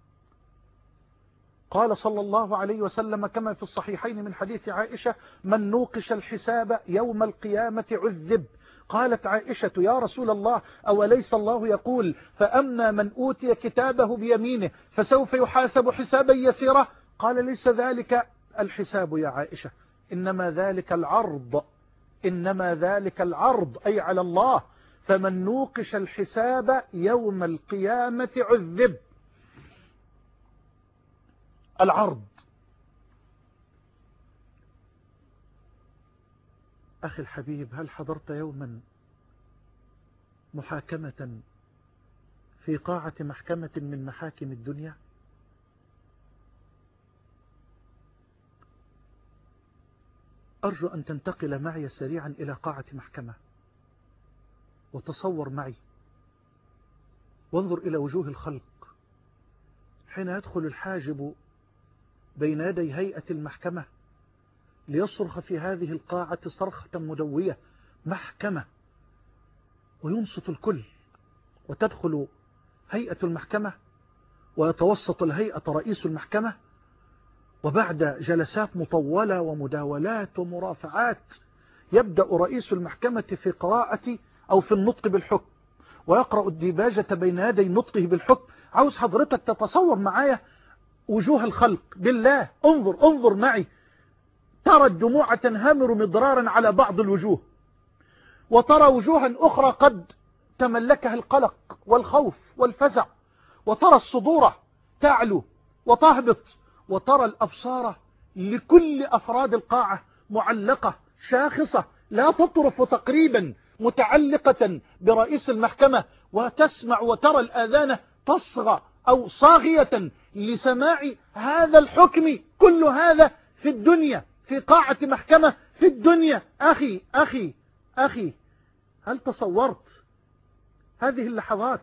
قال صلى الله عليه وسلم كما في الصحيحين من حديث عائشة: من نوقش الحساب يوم القيامة عذب. قالت عائشة: يا رسول الله، أوليس الله يقول: فأما من أوتي كتابه بيمينه فسوف يحاسب حسابا يسيرا؟ قال: ليس ذلك الحساب يا عائشة، إنما ذلك العرض، إنما ذلك العرض أي على الله، فمن نوقش الحساب يوم القيامة عذب. العرض. أخي الحبيب، هل حضرت يوما محاكمة في قاعة محكمة من محاكم الدنيا؟ أرجو أن تنتقل معي سريعا إلى قاعة محكمة، وتصور معي وانظر إلى وجوه الخلق حين يدخل الحاجب بين يدي هيئة المحكمة ليصرخ في هذه القاعة صرخة مدوية: محكمة، وينصت الكل، وتدخل هيئة المحكمة ويتوسط الهيئة رئيس المحكمة، وبعد جلسات مطولة ومداولات ومرافعات يبدأ رئيس المحكمة في قراءة أو في النطق بالحكم، ويقرأ الديباجة بين يدي نطقه بالحكم. عاوز حضرتك تتصور معايا وجوه الخلق، بالله انظر معي، ترى الدموع تنهمر مضرارا على بعض الوجوه، وترى وجوها أخرى قد تملكها القلق والخوف والفزع، وترى الصدور تعلو وتهبط، وترى الأبصار لكل أفراد القاعة معلقة شاخصة لا تطرف تقريبا، متعلقة برئيس المحكمة، وتسمع وترى الآذان تصغى أو صاغية لسماع هذا الحكم. كل هذا في الدنيا، في قاعة محكمة في الدنيا. أخي أخي أخي، هل تصورت هذه اللحظات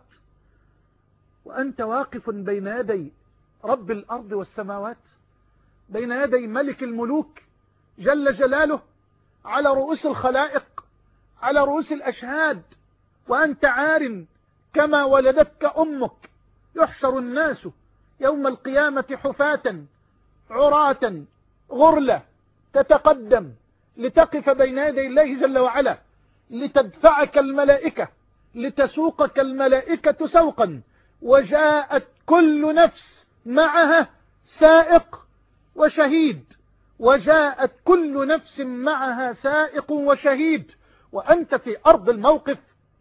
وأنت واقف بين يدي رب الأرض والسماوات، بين يدي ملك الملوك جل جلاله، على رؤوس الخلائق، على رؤوس الأشهاد، وأنت عار كما ولدتك أمك؟ يحشر الناس يوم القيامة حفاة عراة غرلة، تتقدم لتقف بين يدي الله جل وعلا، لتدفعك الملائكة، لتسوقك الملائكة سوقا، وجاءت كل نفس معها سائق وشهيد، وجاءت كل نفس معها سائق وشهيد، وأنت في أرض الموقف،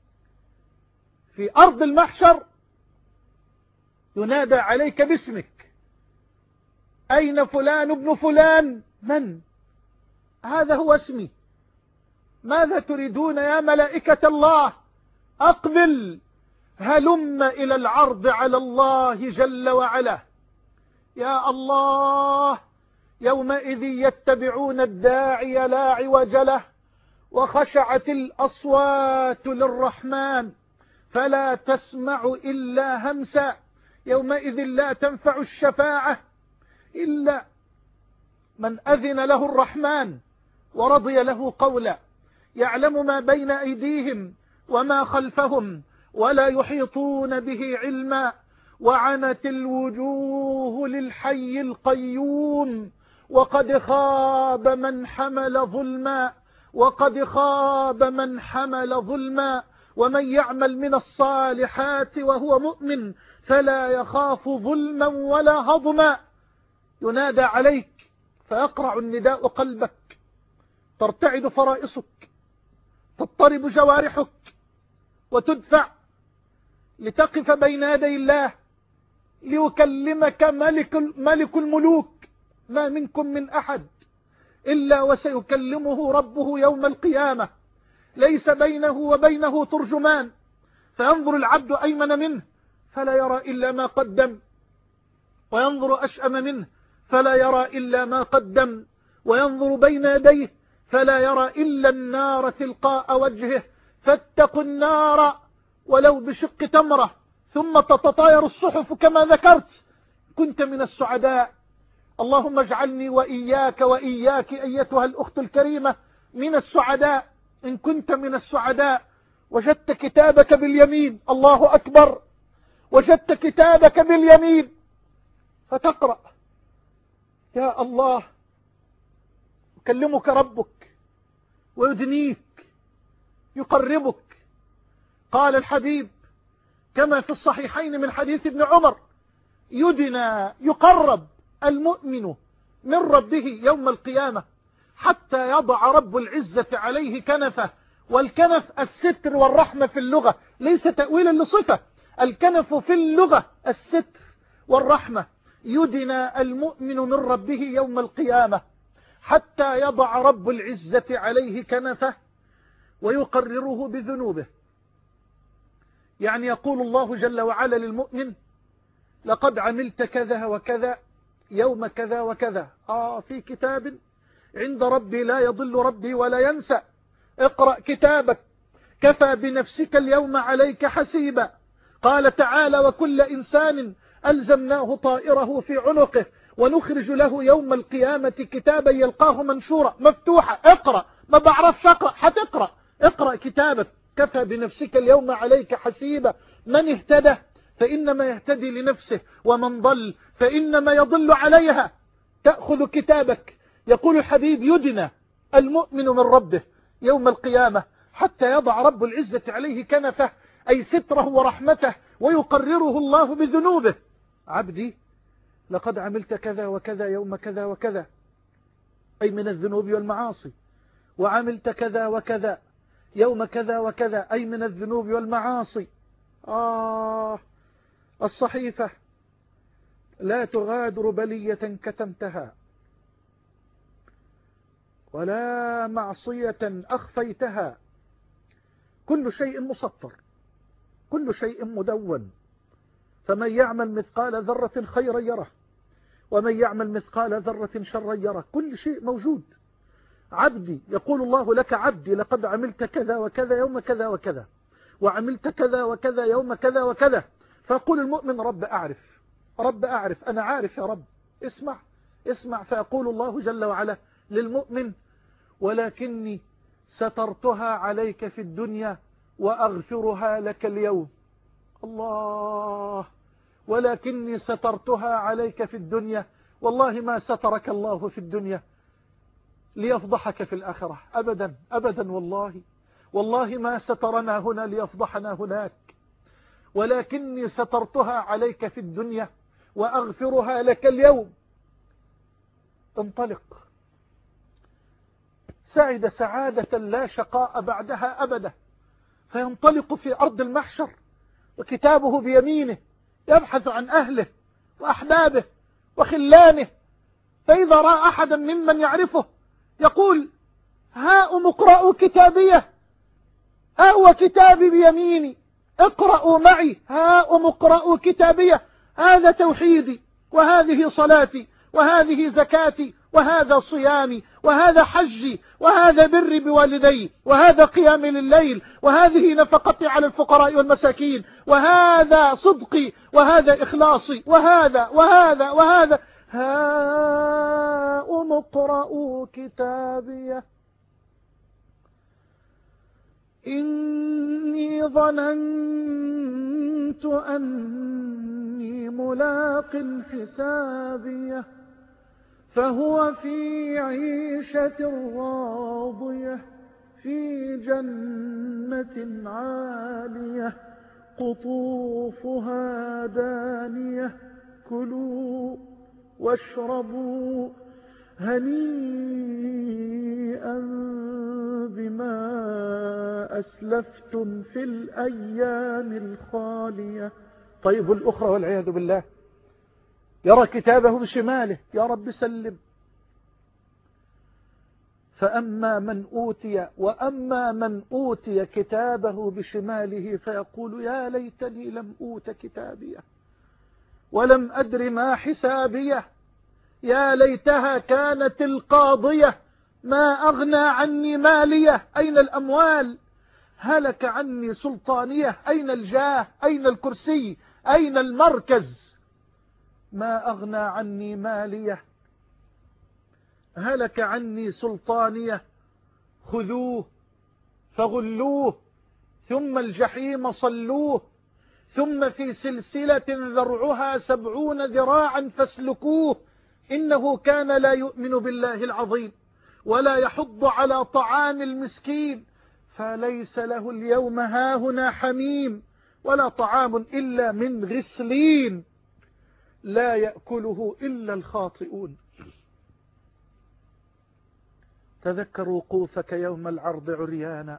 في أرض المحشر، ينادى عليك باسمك: أين فلان ابن فلان؟ من؟ هذا هو اسمي. ماذا تريدون يا ملائكة الله؟ أقبل، هلم إلى العرض على الله جل وعلا. يا الله، يومئذ يتبعون الداعي لا عوج له، وخشعت الأصوات للرحمن فلا تسمع إلا همسا. يومئذ لا تنفع الشفاعة إلا من أذن له الرحمن ورضي له قولا. يعلم ما بين أيديهم وما خلفهم ولا يحيطون به علما، وعنت الوجوه للحي القيوم، وقد خاب من حمل ظلما، وقد خاب من حمل ظلما. ومن يعمل من الصالحات وهو مؤمن فلا يخاف ظلما ولا هضما. ينادى عليك فيقرع النداء قلبك، ترتعد فرائصك، تضطرب جوارحك، وتدفع لتقف بين يدي الله ليكلمك ملك الملوك. ما منكم من أحد إلا وسيكلمه ربه يوم القيامة، ليس بينه وبينه ترجمان. فينظر العبد أيمن منه فلا يرى إلا ما قدم، وينظر أشأم منه فلا يرى إلا ما قدم، وينظر بين يديه فلا يرى إلا النار تلقاء وجهه. فاتقوا النار ولو بشق تمرة، ثم تتطاير الصحف كما ذكرت. كنت من السعداء، اللهم اجعلني وإياك وإياك أيتها الأخت الكريمة من السعداء. إن كنت من السعداء وجدت كتابك باليمين، الله أكبر، وجدت كتابك باليمين، فتقرأ: يا الله، يكلمك ربك ويدنيك يقربك. قال الحبيب كما في الصحيحين من حديث ابن عمر: يدنى يقرب المؤمن من ربه يوم القيامة حتى يضع رب العزة عليه كنفه. والكنف الستر والرحمة في اللغة، ليس تأويلا لصفة. الكنف في اللغة الستر والرحمة. يدنى المؤمن من ربه يوم القيامة حتى يضع رب العزة عليه كنفه ويقرره بذنوبه. يعني يقول الله جل وعلا للمؤمن: لقد عملت كذا وكذا يوم كذا وكذا، في كتاب عند ربي لا يضل ربي ولا ينسى. اقرأ كتابك كفى بنفسك اليوم عليك حسيبا. قال تعالى: وكل إنسان ألزمناه طائره في عنقه ونخرج له يوم القيامة كتابا يلقاه منشورا مفتوحا. اقرأ. ما بعرفش أقرأ، هتقرأ. اقرأ كتابك كفى بنفسك اليوم عليك حسيبا. من اهتدى فإنما يهتدي لنفسه، ومن ضل فإنما يضل عليها. تأخذ كتابك. يقول الحبيب: يدنى المؤمن من ربه يوم القيامة حتى يضع رب العزة عليه كنفه، أي ستره ورحمته، ويقرره الله بذنوبه. عبدي لقد عملت كذا وكذا يوم كذا وكذا، أي من الذنوب والمعاصي. وعملت كذا وكذا يوم كذا وكذا، أي من الذنوب والمعاصي. الصحيفة لا تغادر بلية كتمتها ولا معصية أخفيتها. كل شيء مسطر، كل شيء مدون. فمن يعمل مثقال ذرة خيرا يره، ومن يعمل مثقال ذرة شرا يره. كل شيء موجود. عبدي، يقول الله لك: عبدي لقد عملت كذا وكذا يوم كذا وكذا، وعملت كذا وكذا يوم كذا وكذا. فيقول المؤمن: رب أعرف، رب أعرف، أنا عارف يا رب. اسمع اسمع. فيقول الله جل وعلا للمؤمن: ولكني سترتها عليك في الدنيا وأغفرها لك اليوم. الله. ولكني سترتها عليك في الدنيا. والله ما سترك الله في الدنيا ليفضحك في الآخرة أبدا أبدا. والله ما سترنا هنا ليفضحنا هناك. ولكني سترتها عليك في الدنيا وأغفرها لك اليوم. انطلق. سعد سعادة لا شقاء بعدها أبدا. فينطلق في أرض المحشر وكتابه بيمينه، يبحث عن أهله وأحبابه وخلانه. فإذا رأى أحدا ممن يعرفه يقول: هاؤم اقرأوا كتابيه، ها هو كتابي بيميني، اقرأوا معي. هاؤم اقرأوا كتابيه. هذا توحيدي، وهذه صلاتي، وهذه زكاتي، وهذا صيامي، وهذا حجي، وهذا بري بوالدي، وهذا قيامي لليل، وهذه نفقتي على الفقراء والمساكين، وهذا صدقي، وهذا إخلاصي، وهذا وهذا وهذا. هاؤم اقرءوا كتابيه إني ظننت أني ملاق حسابيه فهو في عيشة راضية في جنة عالية قطوفها دانية كلوا واشربوا هنيئا بما أسلفتم في الأيام الخالية. طيب الأخرى والعياذ بالله يرى كتابه بشماله، يا رب سلم. فأما من أوتي كتابه بشماله فيقول: يا ليتني لم أوت كتابيه ولم أدر ما حسابيه يا ليتها كانت القاضية ما أغنى عني ماليه. أين الأموال؟ هلك عني سلطانيه. أين الجاه؟ أين الكرسي؟ أين المركز؟ ما أغنى عني ماليه هلك عني سلطانيه خذوه فغلوه ثم الجحيم صلوه ثم في سلسلة ذرعها 70 ذراعا فاسلكوه إنه كان لا يؤمن بالله العظيم ولا يحض على طعام المسكين فليس له اليوم هاهنا حميم ولا طعام إلا من غسلين لا يأكله إلا الخاطئون. تذكر وقوفك يوم العرض عريانا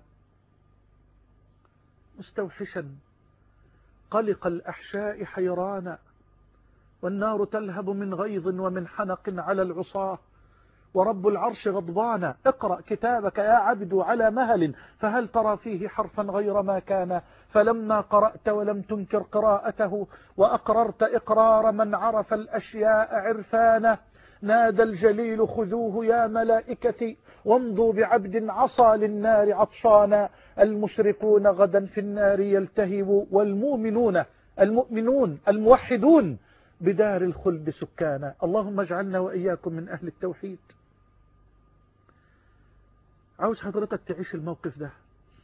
مستوحشا قلق الأحشاء حيرانا، والنار تلهب من غيظ ومن حنق على العصاة، ورب العرش غضبانا. اقرأ كتابك يا عبد على مهل، فهل ترى فيه حرفا غير ما كان؟ فلما قرأت ولم تنكر قراءته وأقررت إقرار من عرف الأشياء عرفانا، نادى الجليل خذوه يا ملائكتي وامضوا بعبد عصى للنار عطشانا. المشركون غدا في النار يلتهبوا، والمؤمنون المؤمنون الموحدون بدار الخلد سكانا. اللهم اجعلنا وإياكم من أهل التوحيد. عاوز حضرتك تعيش الموقف ده،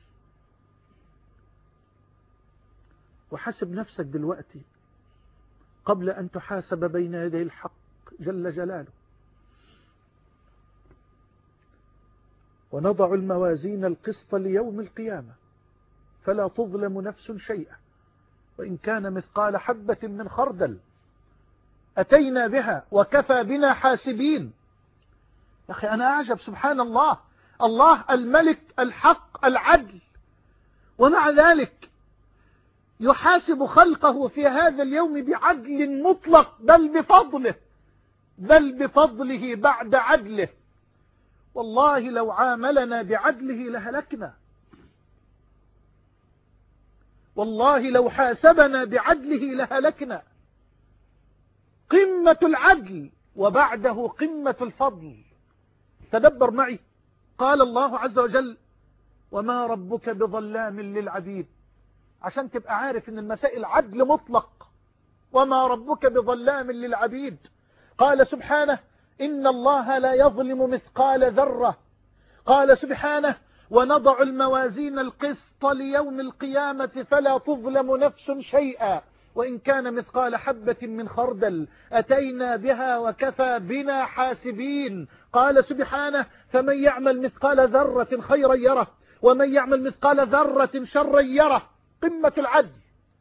وحاسب نفسك دلوقتي قبل أن تحاسب بين يدي الحق جل جلاله. ونضع الموازين القسط ليوم القيامة فلا تظلم نفس شيئا وإن كان مثقال حبة من خردل أتينا بها وكفى بنا حاسبين. يا أخي أنا أعجب، سبحان الله، الله الملك الحق العدل، ومع ذلك يحاسب خلقه في هذا اليوم بعدل مطلق، بل بفضله بعد عدله. والله لو عاملنا بعدله لهلكنا، والله لو حاسبنا بعدله لهلكنا. قمة العدل وبعده قمة الفضل. تدبر معي، قال الله عز وجل وما ربك بظلام للعبيد، عشان تبقى عارف ان المسائل عدل مطلق. وما ربك بظلام للعبيد. قال سبحانه إن الله لا يظلم مثقال ذرة. قال سبحانه ونضع الموازين القسط ليوم القيامة فلا تظلم نفس شيئا وإن كان مثقال حبة من خردل أتينا بها وكفى بنا حاسبين. قال سبحانه فمن يعمل مثقال ذرة خيرا يره ومن يعمل مثقال ذرة شرا يره. قمة العدل.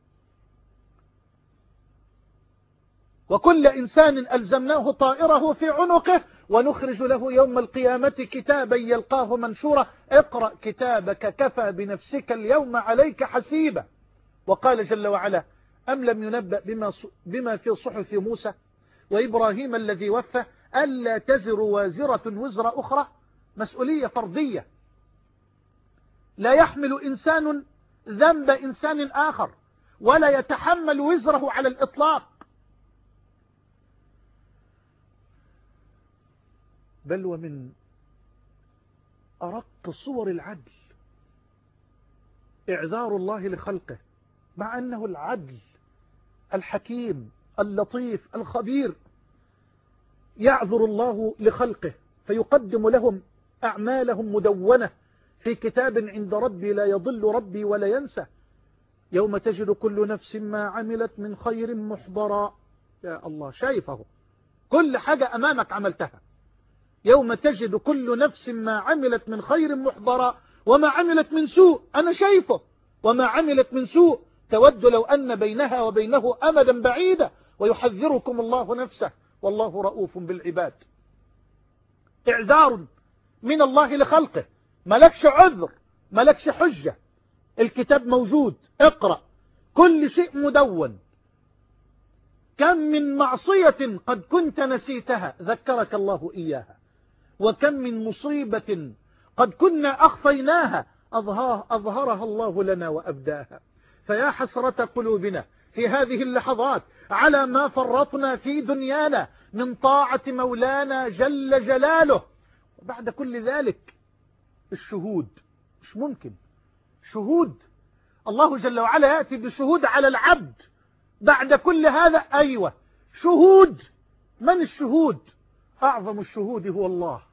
وكل إنسان ألزمناه طائره في عنقه ونخرج له يوم القيامة كتابا يلقاه منشورا اقرأ كتابك كفى بنفسك اليوم عليك حسيبا. وقال جل وعلا أم لم ينبأ بما في صحف موسى وإبراهيم الذي وفى ألا تزر وازرة وزر أخرى. مسؤولية فردية، لا يحمل إنسان ذنب إنسان آخر ولا يتحمل وزره على الإطلاق. بل ومن أرق صور العدل إعذار الله لخلقه، مع أنه العدل الحكيم اللطيف الخبير. يعذر الله لخلقه فيقدم لهم أعمالهم مدونة في كتاب عند ربي لا يضل ربي ولا ينسى. يوم تجد كل نفس ما عملت من خير محضرا. يا الله، شايفه كل حاجة أمامك عملتها. يوم تجد كل نفس ما عملت من خير محضرا وما عملت من سوء أنا شايفه، وما عملت من سوء تود لو أن بينها وبينه أمدا بعيدا ويحذركم الله نفسه والله رؤوف بالعباد. إعذار من الله لخلقه، ملكش عذر ملكش حجة. الكتاب موجود، اقرأ، كل شيء مدون. كم من معصية قد كنت نسيتها ذكرك الله إياها، وكم من مصيبة قد كنا أخفيناها أظهرها الله لنا وأبداها. فيا حسرة قلوبنا في هذه اللحظات على ما فرطنا في دنيانا من طاعة مولانا جل جلاله. وبعد كل ذلك الشهود مش ممكن. شهود الله جل وعلا يأتي بشهود على العبد بعد كل هذا. أيوة شهود. من الشهود؟ أعظم الشهود هو الله.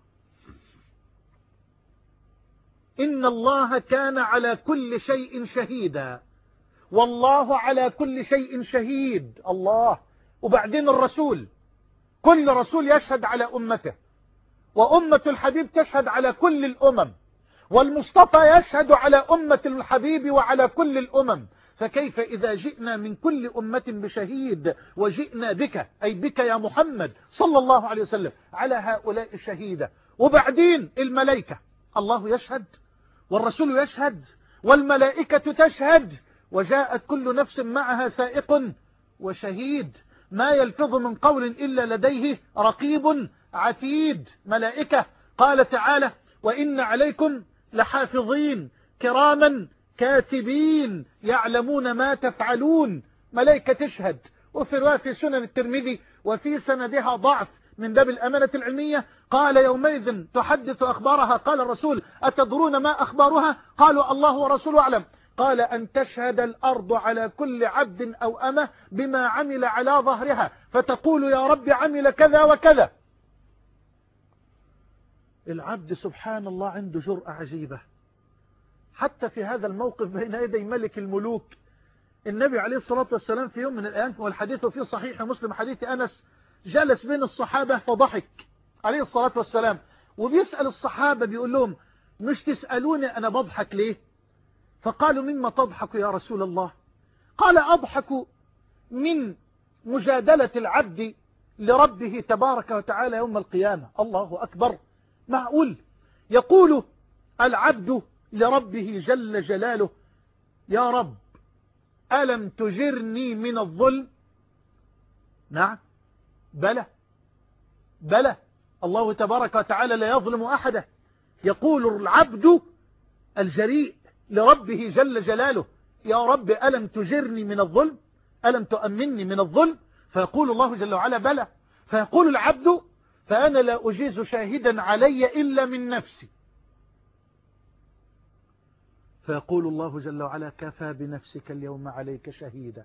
إن الله كان على كل شيء شهيدا والله على كل شيء شهيد. الله. وبعدين الرسول، كل رسول يشهد على أمته، وأمة الحبيب تشهد على كل الأمم، والمصطفى يشهد على أمة الحبيب وعلى كل الأمم، فكيف إذا جئنا من كل أمة بشهيد وجئنا بك، أي بك يا محمد صلى الله عليه وسلم، على هؤلاء شهيدا. وبعدين الملائكة، الله يشهد والرسول يشهد والملائكة تشهد، وجاءت كل نفس معها سائق وشهيد، ما يلفظ من قول إلا لديه رقيب عتيد. ملائكة، قال تعالى وإن عليكم لحافظين كراما كاتبين يعلمون ما تفعلون. ملائكة تشهد. وفي رواية في سنن الترمذي وفي سندها ضعف من باب الأمانة العلمية، قال يومئذ تحدث أخبارها، قال الرسول أتدرون ما أخبارها؟ قالوا الله ورسوله أعلم. قال أن تشهد الأرض على كل عبد أو أمة بما عمل على ظهرها، فتقول يا رب عمل كذا وكذا. العبد سبحان الله عنده جرأة عجيبة حتى في هذا الموقف بين يدي ملك الملوك. النبي عليه الصلاة والسلام في يوم من الأيام، والحديث في صحيح مسلم حديث أنس، جلس بين الصحابة فضحك عليه الصلاة والسلام، وبيسأل الصحابة بيقول لهم مش تسألوني أنا بضحك ليه؟ فقالوا مما تضحك يا رسول الله؟ قال أضحك من مجادلة العبد لربه تبارك وتعالى يوم القيامة. الله أكبر. معقول يقول العبد لربه جل جلاله يا رب ألم تجرني من الظلم؟ نعم، بلى الله تبارك وتعالى لا يظلم أحدا. يقول العبد الجريء لربه جل جلاله يا رب ألم تجرني من الظلم، ألم تؤمني من الظلم؟ فيقول الله جل وعلا بلى. فيقول العبد فأنا لا أجيز شاهدا علي إلا من نفسي. فيقول الله جل وعلا كفى بنفسك اليوم عليك شهيدا.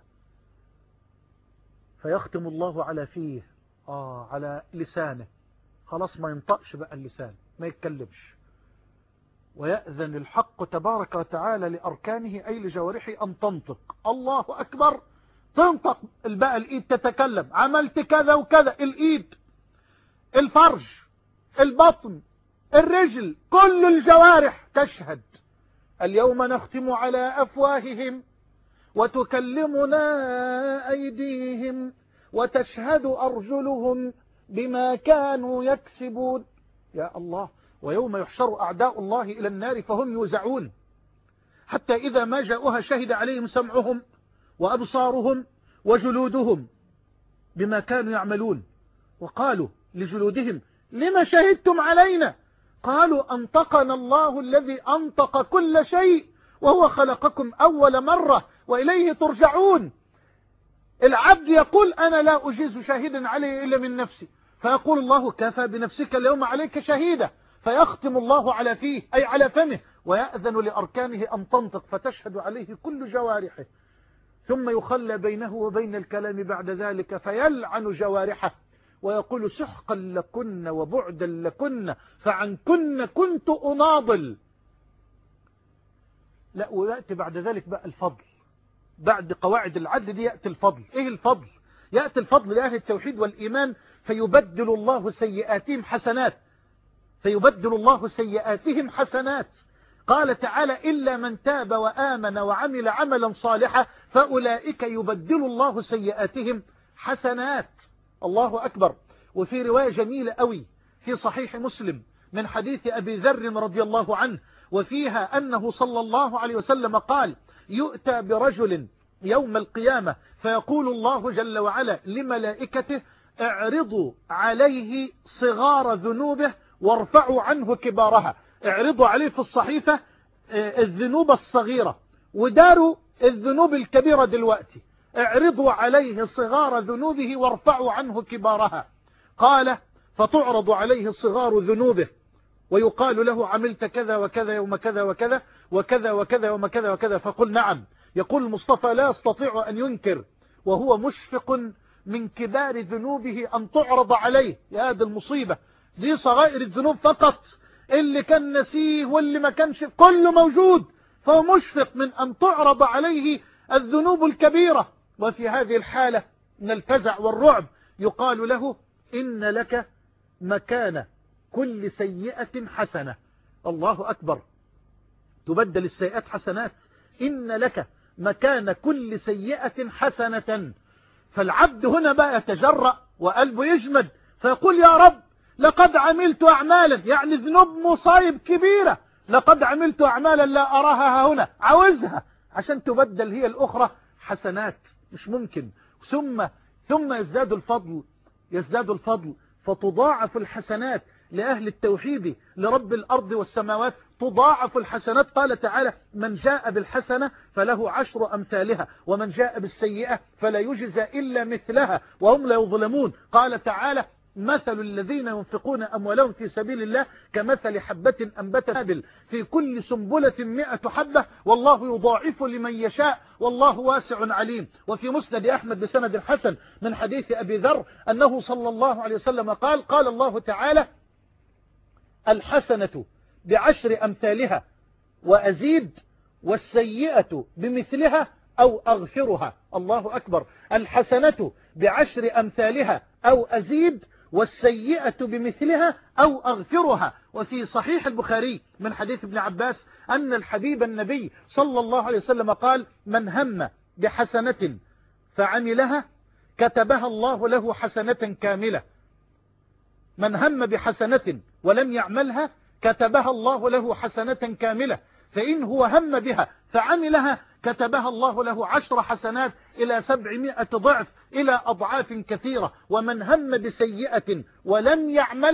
فيختم الله على فيه على لسانه، خلاص ما ينطقش بقى اللسان، ما يتكلمش، ويأذن الحق تبارك وتعالى لأركانه أي لجوارحه أن تنطق. الله أكبر. تنطق بقى الإيد تتكلم، عملت كذا وكذا، الإيد، الفرج، البطن، الرجل، كل الجوارح تشهد. اليوم نختم على أفواههم وتكلمنا أيديهم وتشهد أرجلهم بما كانوا يكسبون. يا الله. ويوم يحشر أعداء الله إلى النار فهم يوزعون حتى إذا ما جاءوها شهد عليهم سمعهم وأبصارهم وجلودهم بما كانوا يعملون. وقالوا لجلودهم لما شهدتم علينا؟ قالوا أنطقنا الله الذي أنطق كل شيء وهو خلقكم أول مرة وإليه ترجعون. العبد يقول أنا لا أجيز شاهدا علي إلا من نفسي، فيقول الله كفى بنفسك اليوم عليك شهيدا. فيختم الله على فيه أي على فمه، ويأذن لأركانه أن تنطق فتشهد عليه كل جوارحه، ثم يخلى بينه وبين الكلام بعد ذلك فيلعن جوارحه ويقول سحقا لكن وبعدا لكن فعنكن كنت أناضل. لا، ويأتي بعد ذلك بقى الفضل. بعد قواعد العدل دي يأتي الفضل. ايه الفضل؟ يأتي الفضل لأهل التوحيد والإيمان فيبدل الله سيئاتهم حسنات، فيبدل الله سيئاتهم حسنات. قال تعالى إلا من تاب وآمن وعمل عملا صالحا فأولئك يبدل الله سيئاتهم حسنات. الله أكبر. وفي رواية جميلة قوي في صحيح مسلم من حديث أبي ذر رضي الله عنه، وفيها أنه صلى الله عليه وسلم قال يؤتى برجل يوم القيامة فيقول الله جل وعلا لملائكته اعرضوا عليه صغار ذنوبه وارفعوا عنه كبارها. اعرضوا عليه في الصحيفة الذنوب الصغيرة وداروا الذنوب الكبيرة دلوقتي. اعرضوا عليه صغار ذنوبه وارفعوا عنه كبارها. قال فتعرض عليه صغار ذنوبه ويقال له عملت كذا وكذا يوم كذا وكذا وكذا وكذا يوم كذا وكذا، فقل نعم. يقول المصطفى لا يستطيع أن ينكر وهو مشفق من كبار ذنوبه أن تعرض عليه. يا هذه المصيبة، دي صغائر الذنوب فقط، اللي كان نسيه واللي ما كانش كله موجود، فهو مشفق من أن تعرض عليه الذنوب الكبيرة. وفي هذه الحالة من الفزع والرعب يقال له إن لك مكان كل سيئة حسنة. الله أكبر. تبدل السيئات حسنات. إن لك مكان كل سيئة حسنة. فالعبد هنا بقى يتجرأ وقلبه يجمد فيقول يا رب لقد عملت أعمالا، يعني ذنوب مصايب كبيرة، لقد عملت أعمالا لا أراها هنا، عاوزها عشان تبدل هي الأخرى حسنات. مش ممكن. ثم يزداد الفضل فتضاعف الحسنات لأهل التوحيد لرب الأرض والسماوات، تضاعف الحسنات. قال تعالى من جاء بالحسنة فله 10 أمثالها ومن جاء بالسيئة فلا يجزى إلا مثلها وهم لا يظلمون. قال تعالى مثل الذين ينفقون أموالهم في سبيل الله كمثل حبة أنبتت سنابل في كل سنبلة 100 حبة والله يضاعف لمن يشاء والله واسع عليم. وفي مسند أحمد بسند حسن من حديث أبي ذر أنه صلى الله عليه وسلم قال الله تعالى الحسنة ب10 أمثالها وأزيد والسيئة بمثلها أو أغفرها. الله أكبر. الحسنة ب10 أمثالها أو أزيد والسيئة بمثلها أو أغفرها. وفي صحيح البخاري من حديث ابن عباس أن الحبيب النبي صلى الله عليه وسلم قال من هم بحسنة فعملها كتبها الله له حسنة كاملة. من هم بحسنة ولم يعملها كتبها الله له حسنة كاملة. فإن هو هم بها فعملها كتبها الله له 10 حسنات إلى 700 ضعف إلى أضعاف كثيرة. ومن هم بسيئة ولم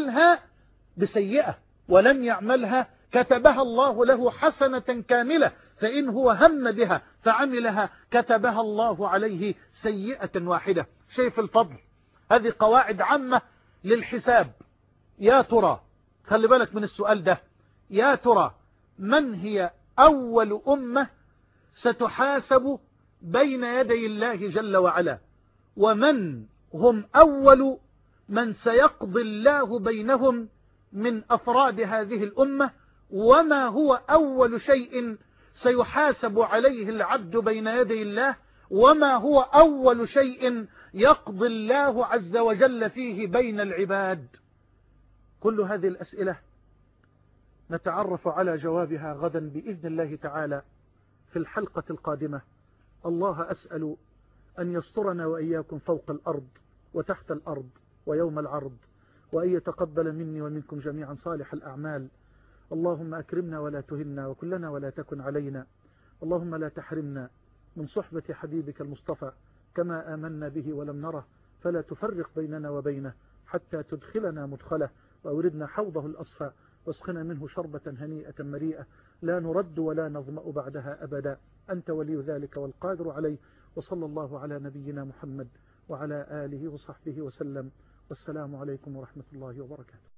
يعملها كتبها الله له حسنة كاملة. فإن هو هم بها فعملها كتبها الله عليه سيئة واحدة. شايف الفضل؟ هذه قواعد عامة للحساب. يا ترى خلي بالك من السؤال ده، يا ترى من هي أول أمة ستحاسب بين يدي الله جل وعلا، ومن هم أول من سيقضي الله بينهم من أفراد هذه الأمة، وما هو أول شيء سيحاسب عليه العبد بين يدي الله، وما هو أول شيء يقضي الله عز وجل فيه بين العباد. كل هذه الأسئلة نتعرف على جوابها غدا بإذن الله تعالى في الحلقة القادمة. الله أسأل أن يسترنا وإياكم فوق الأرض وتحت الأرض ويوم العرض، وأن يتقبل مني ومنكم جميعا صالح الأعمال. اللهم أكرمنا ولا تهنا وكلنا ولا تكن علينا. اللهم لا تحرمنا من صحبة حبيبك المصطفى كما آمنا به ولم نره، فلا تفرق بيننا وبينه حتى تدخلنا مدخله وأوردنا حوضه الأصفى واسقنا منه شربة هنيئة مريئة لا نرد ولا نظمأ بعدها أبدا. أنت ولي ذلك والقادر عليه. وصلى الله على نبينا محمد وعلى آله وصحبه وسلم. والسلام عليكم ورحمة الله وبركاته.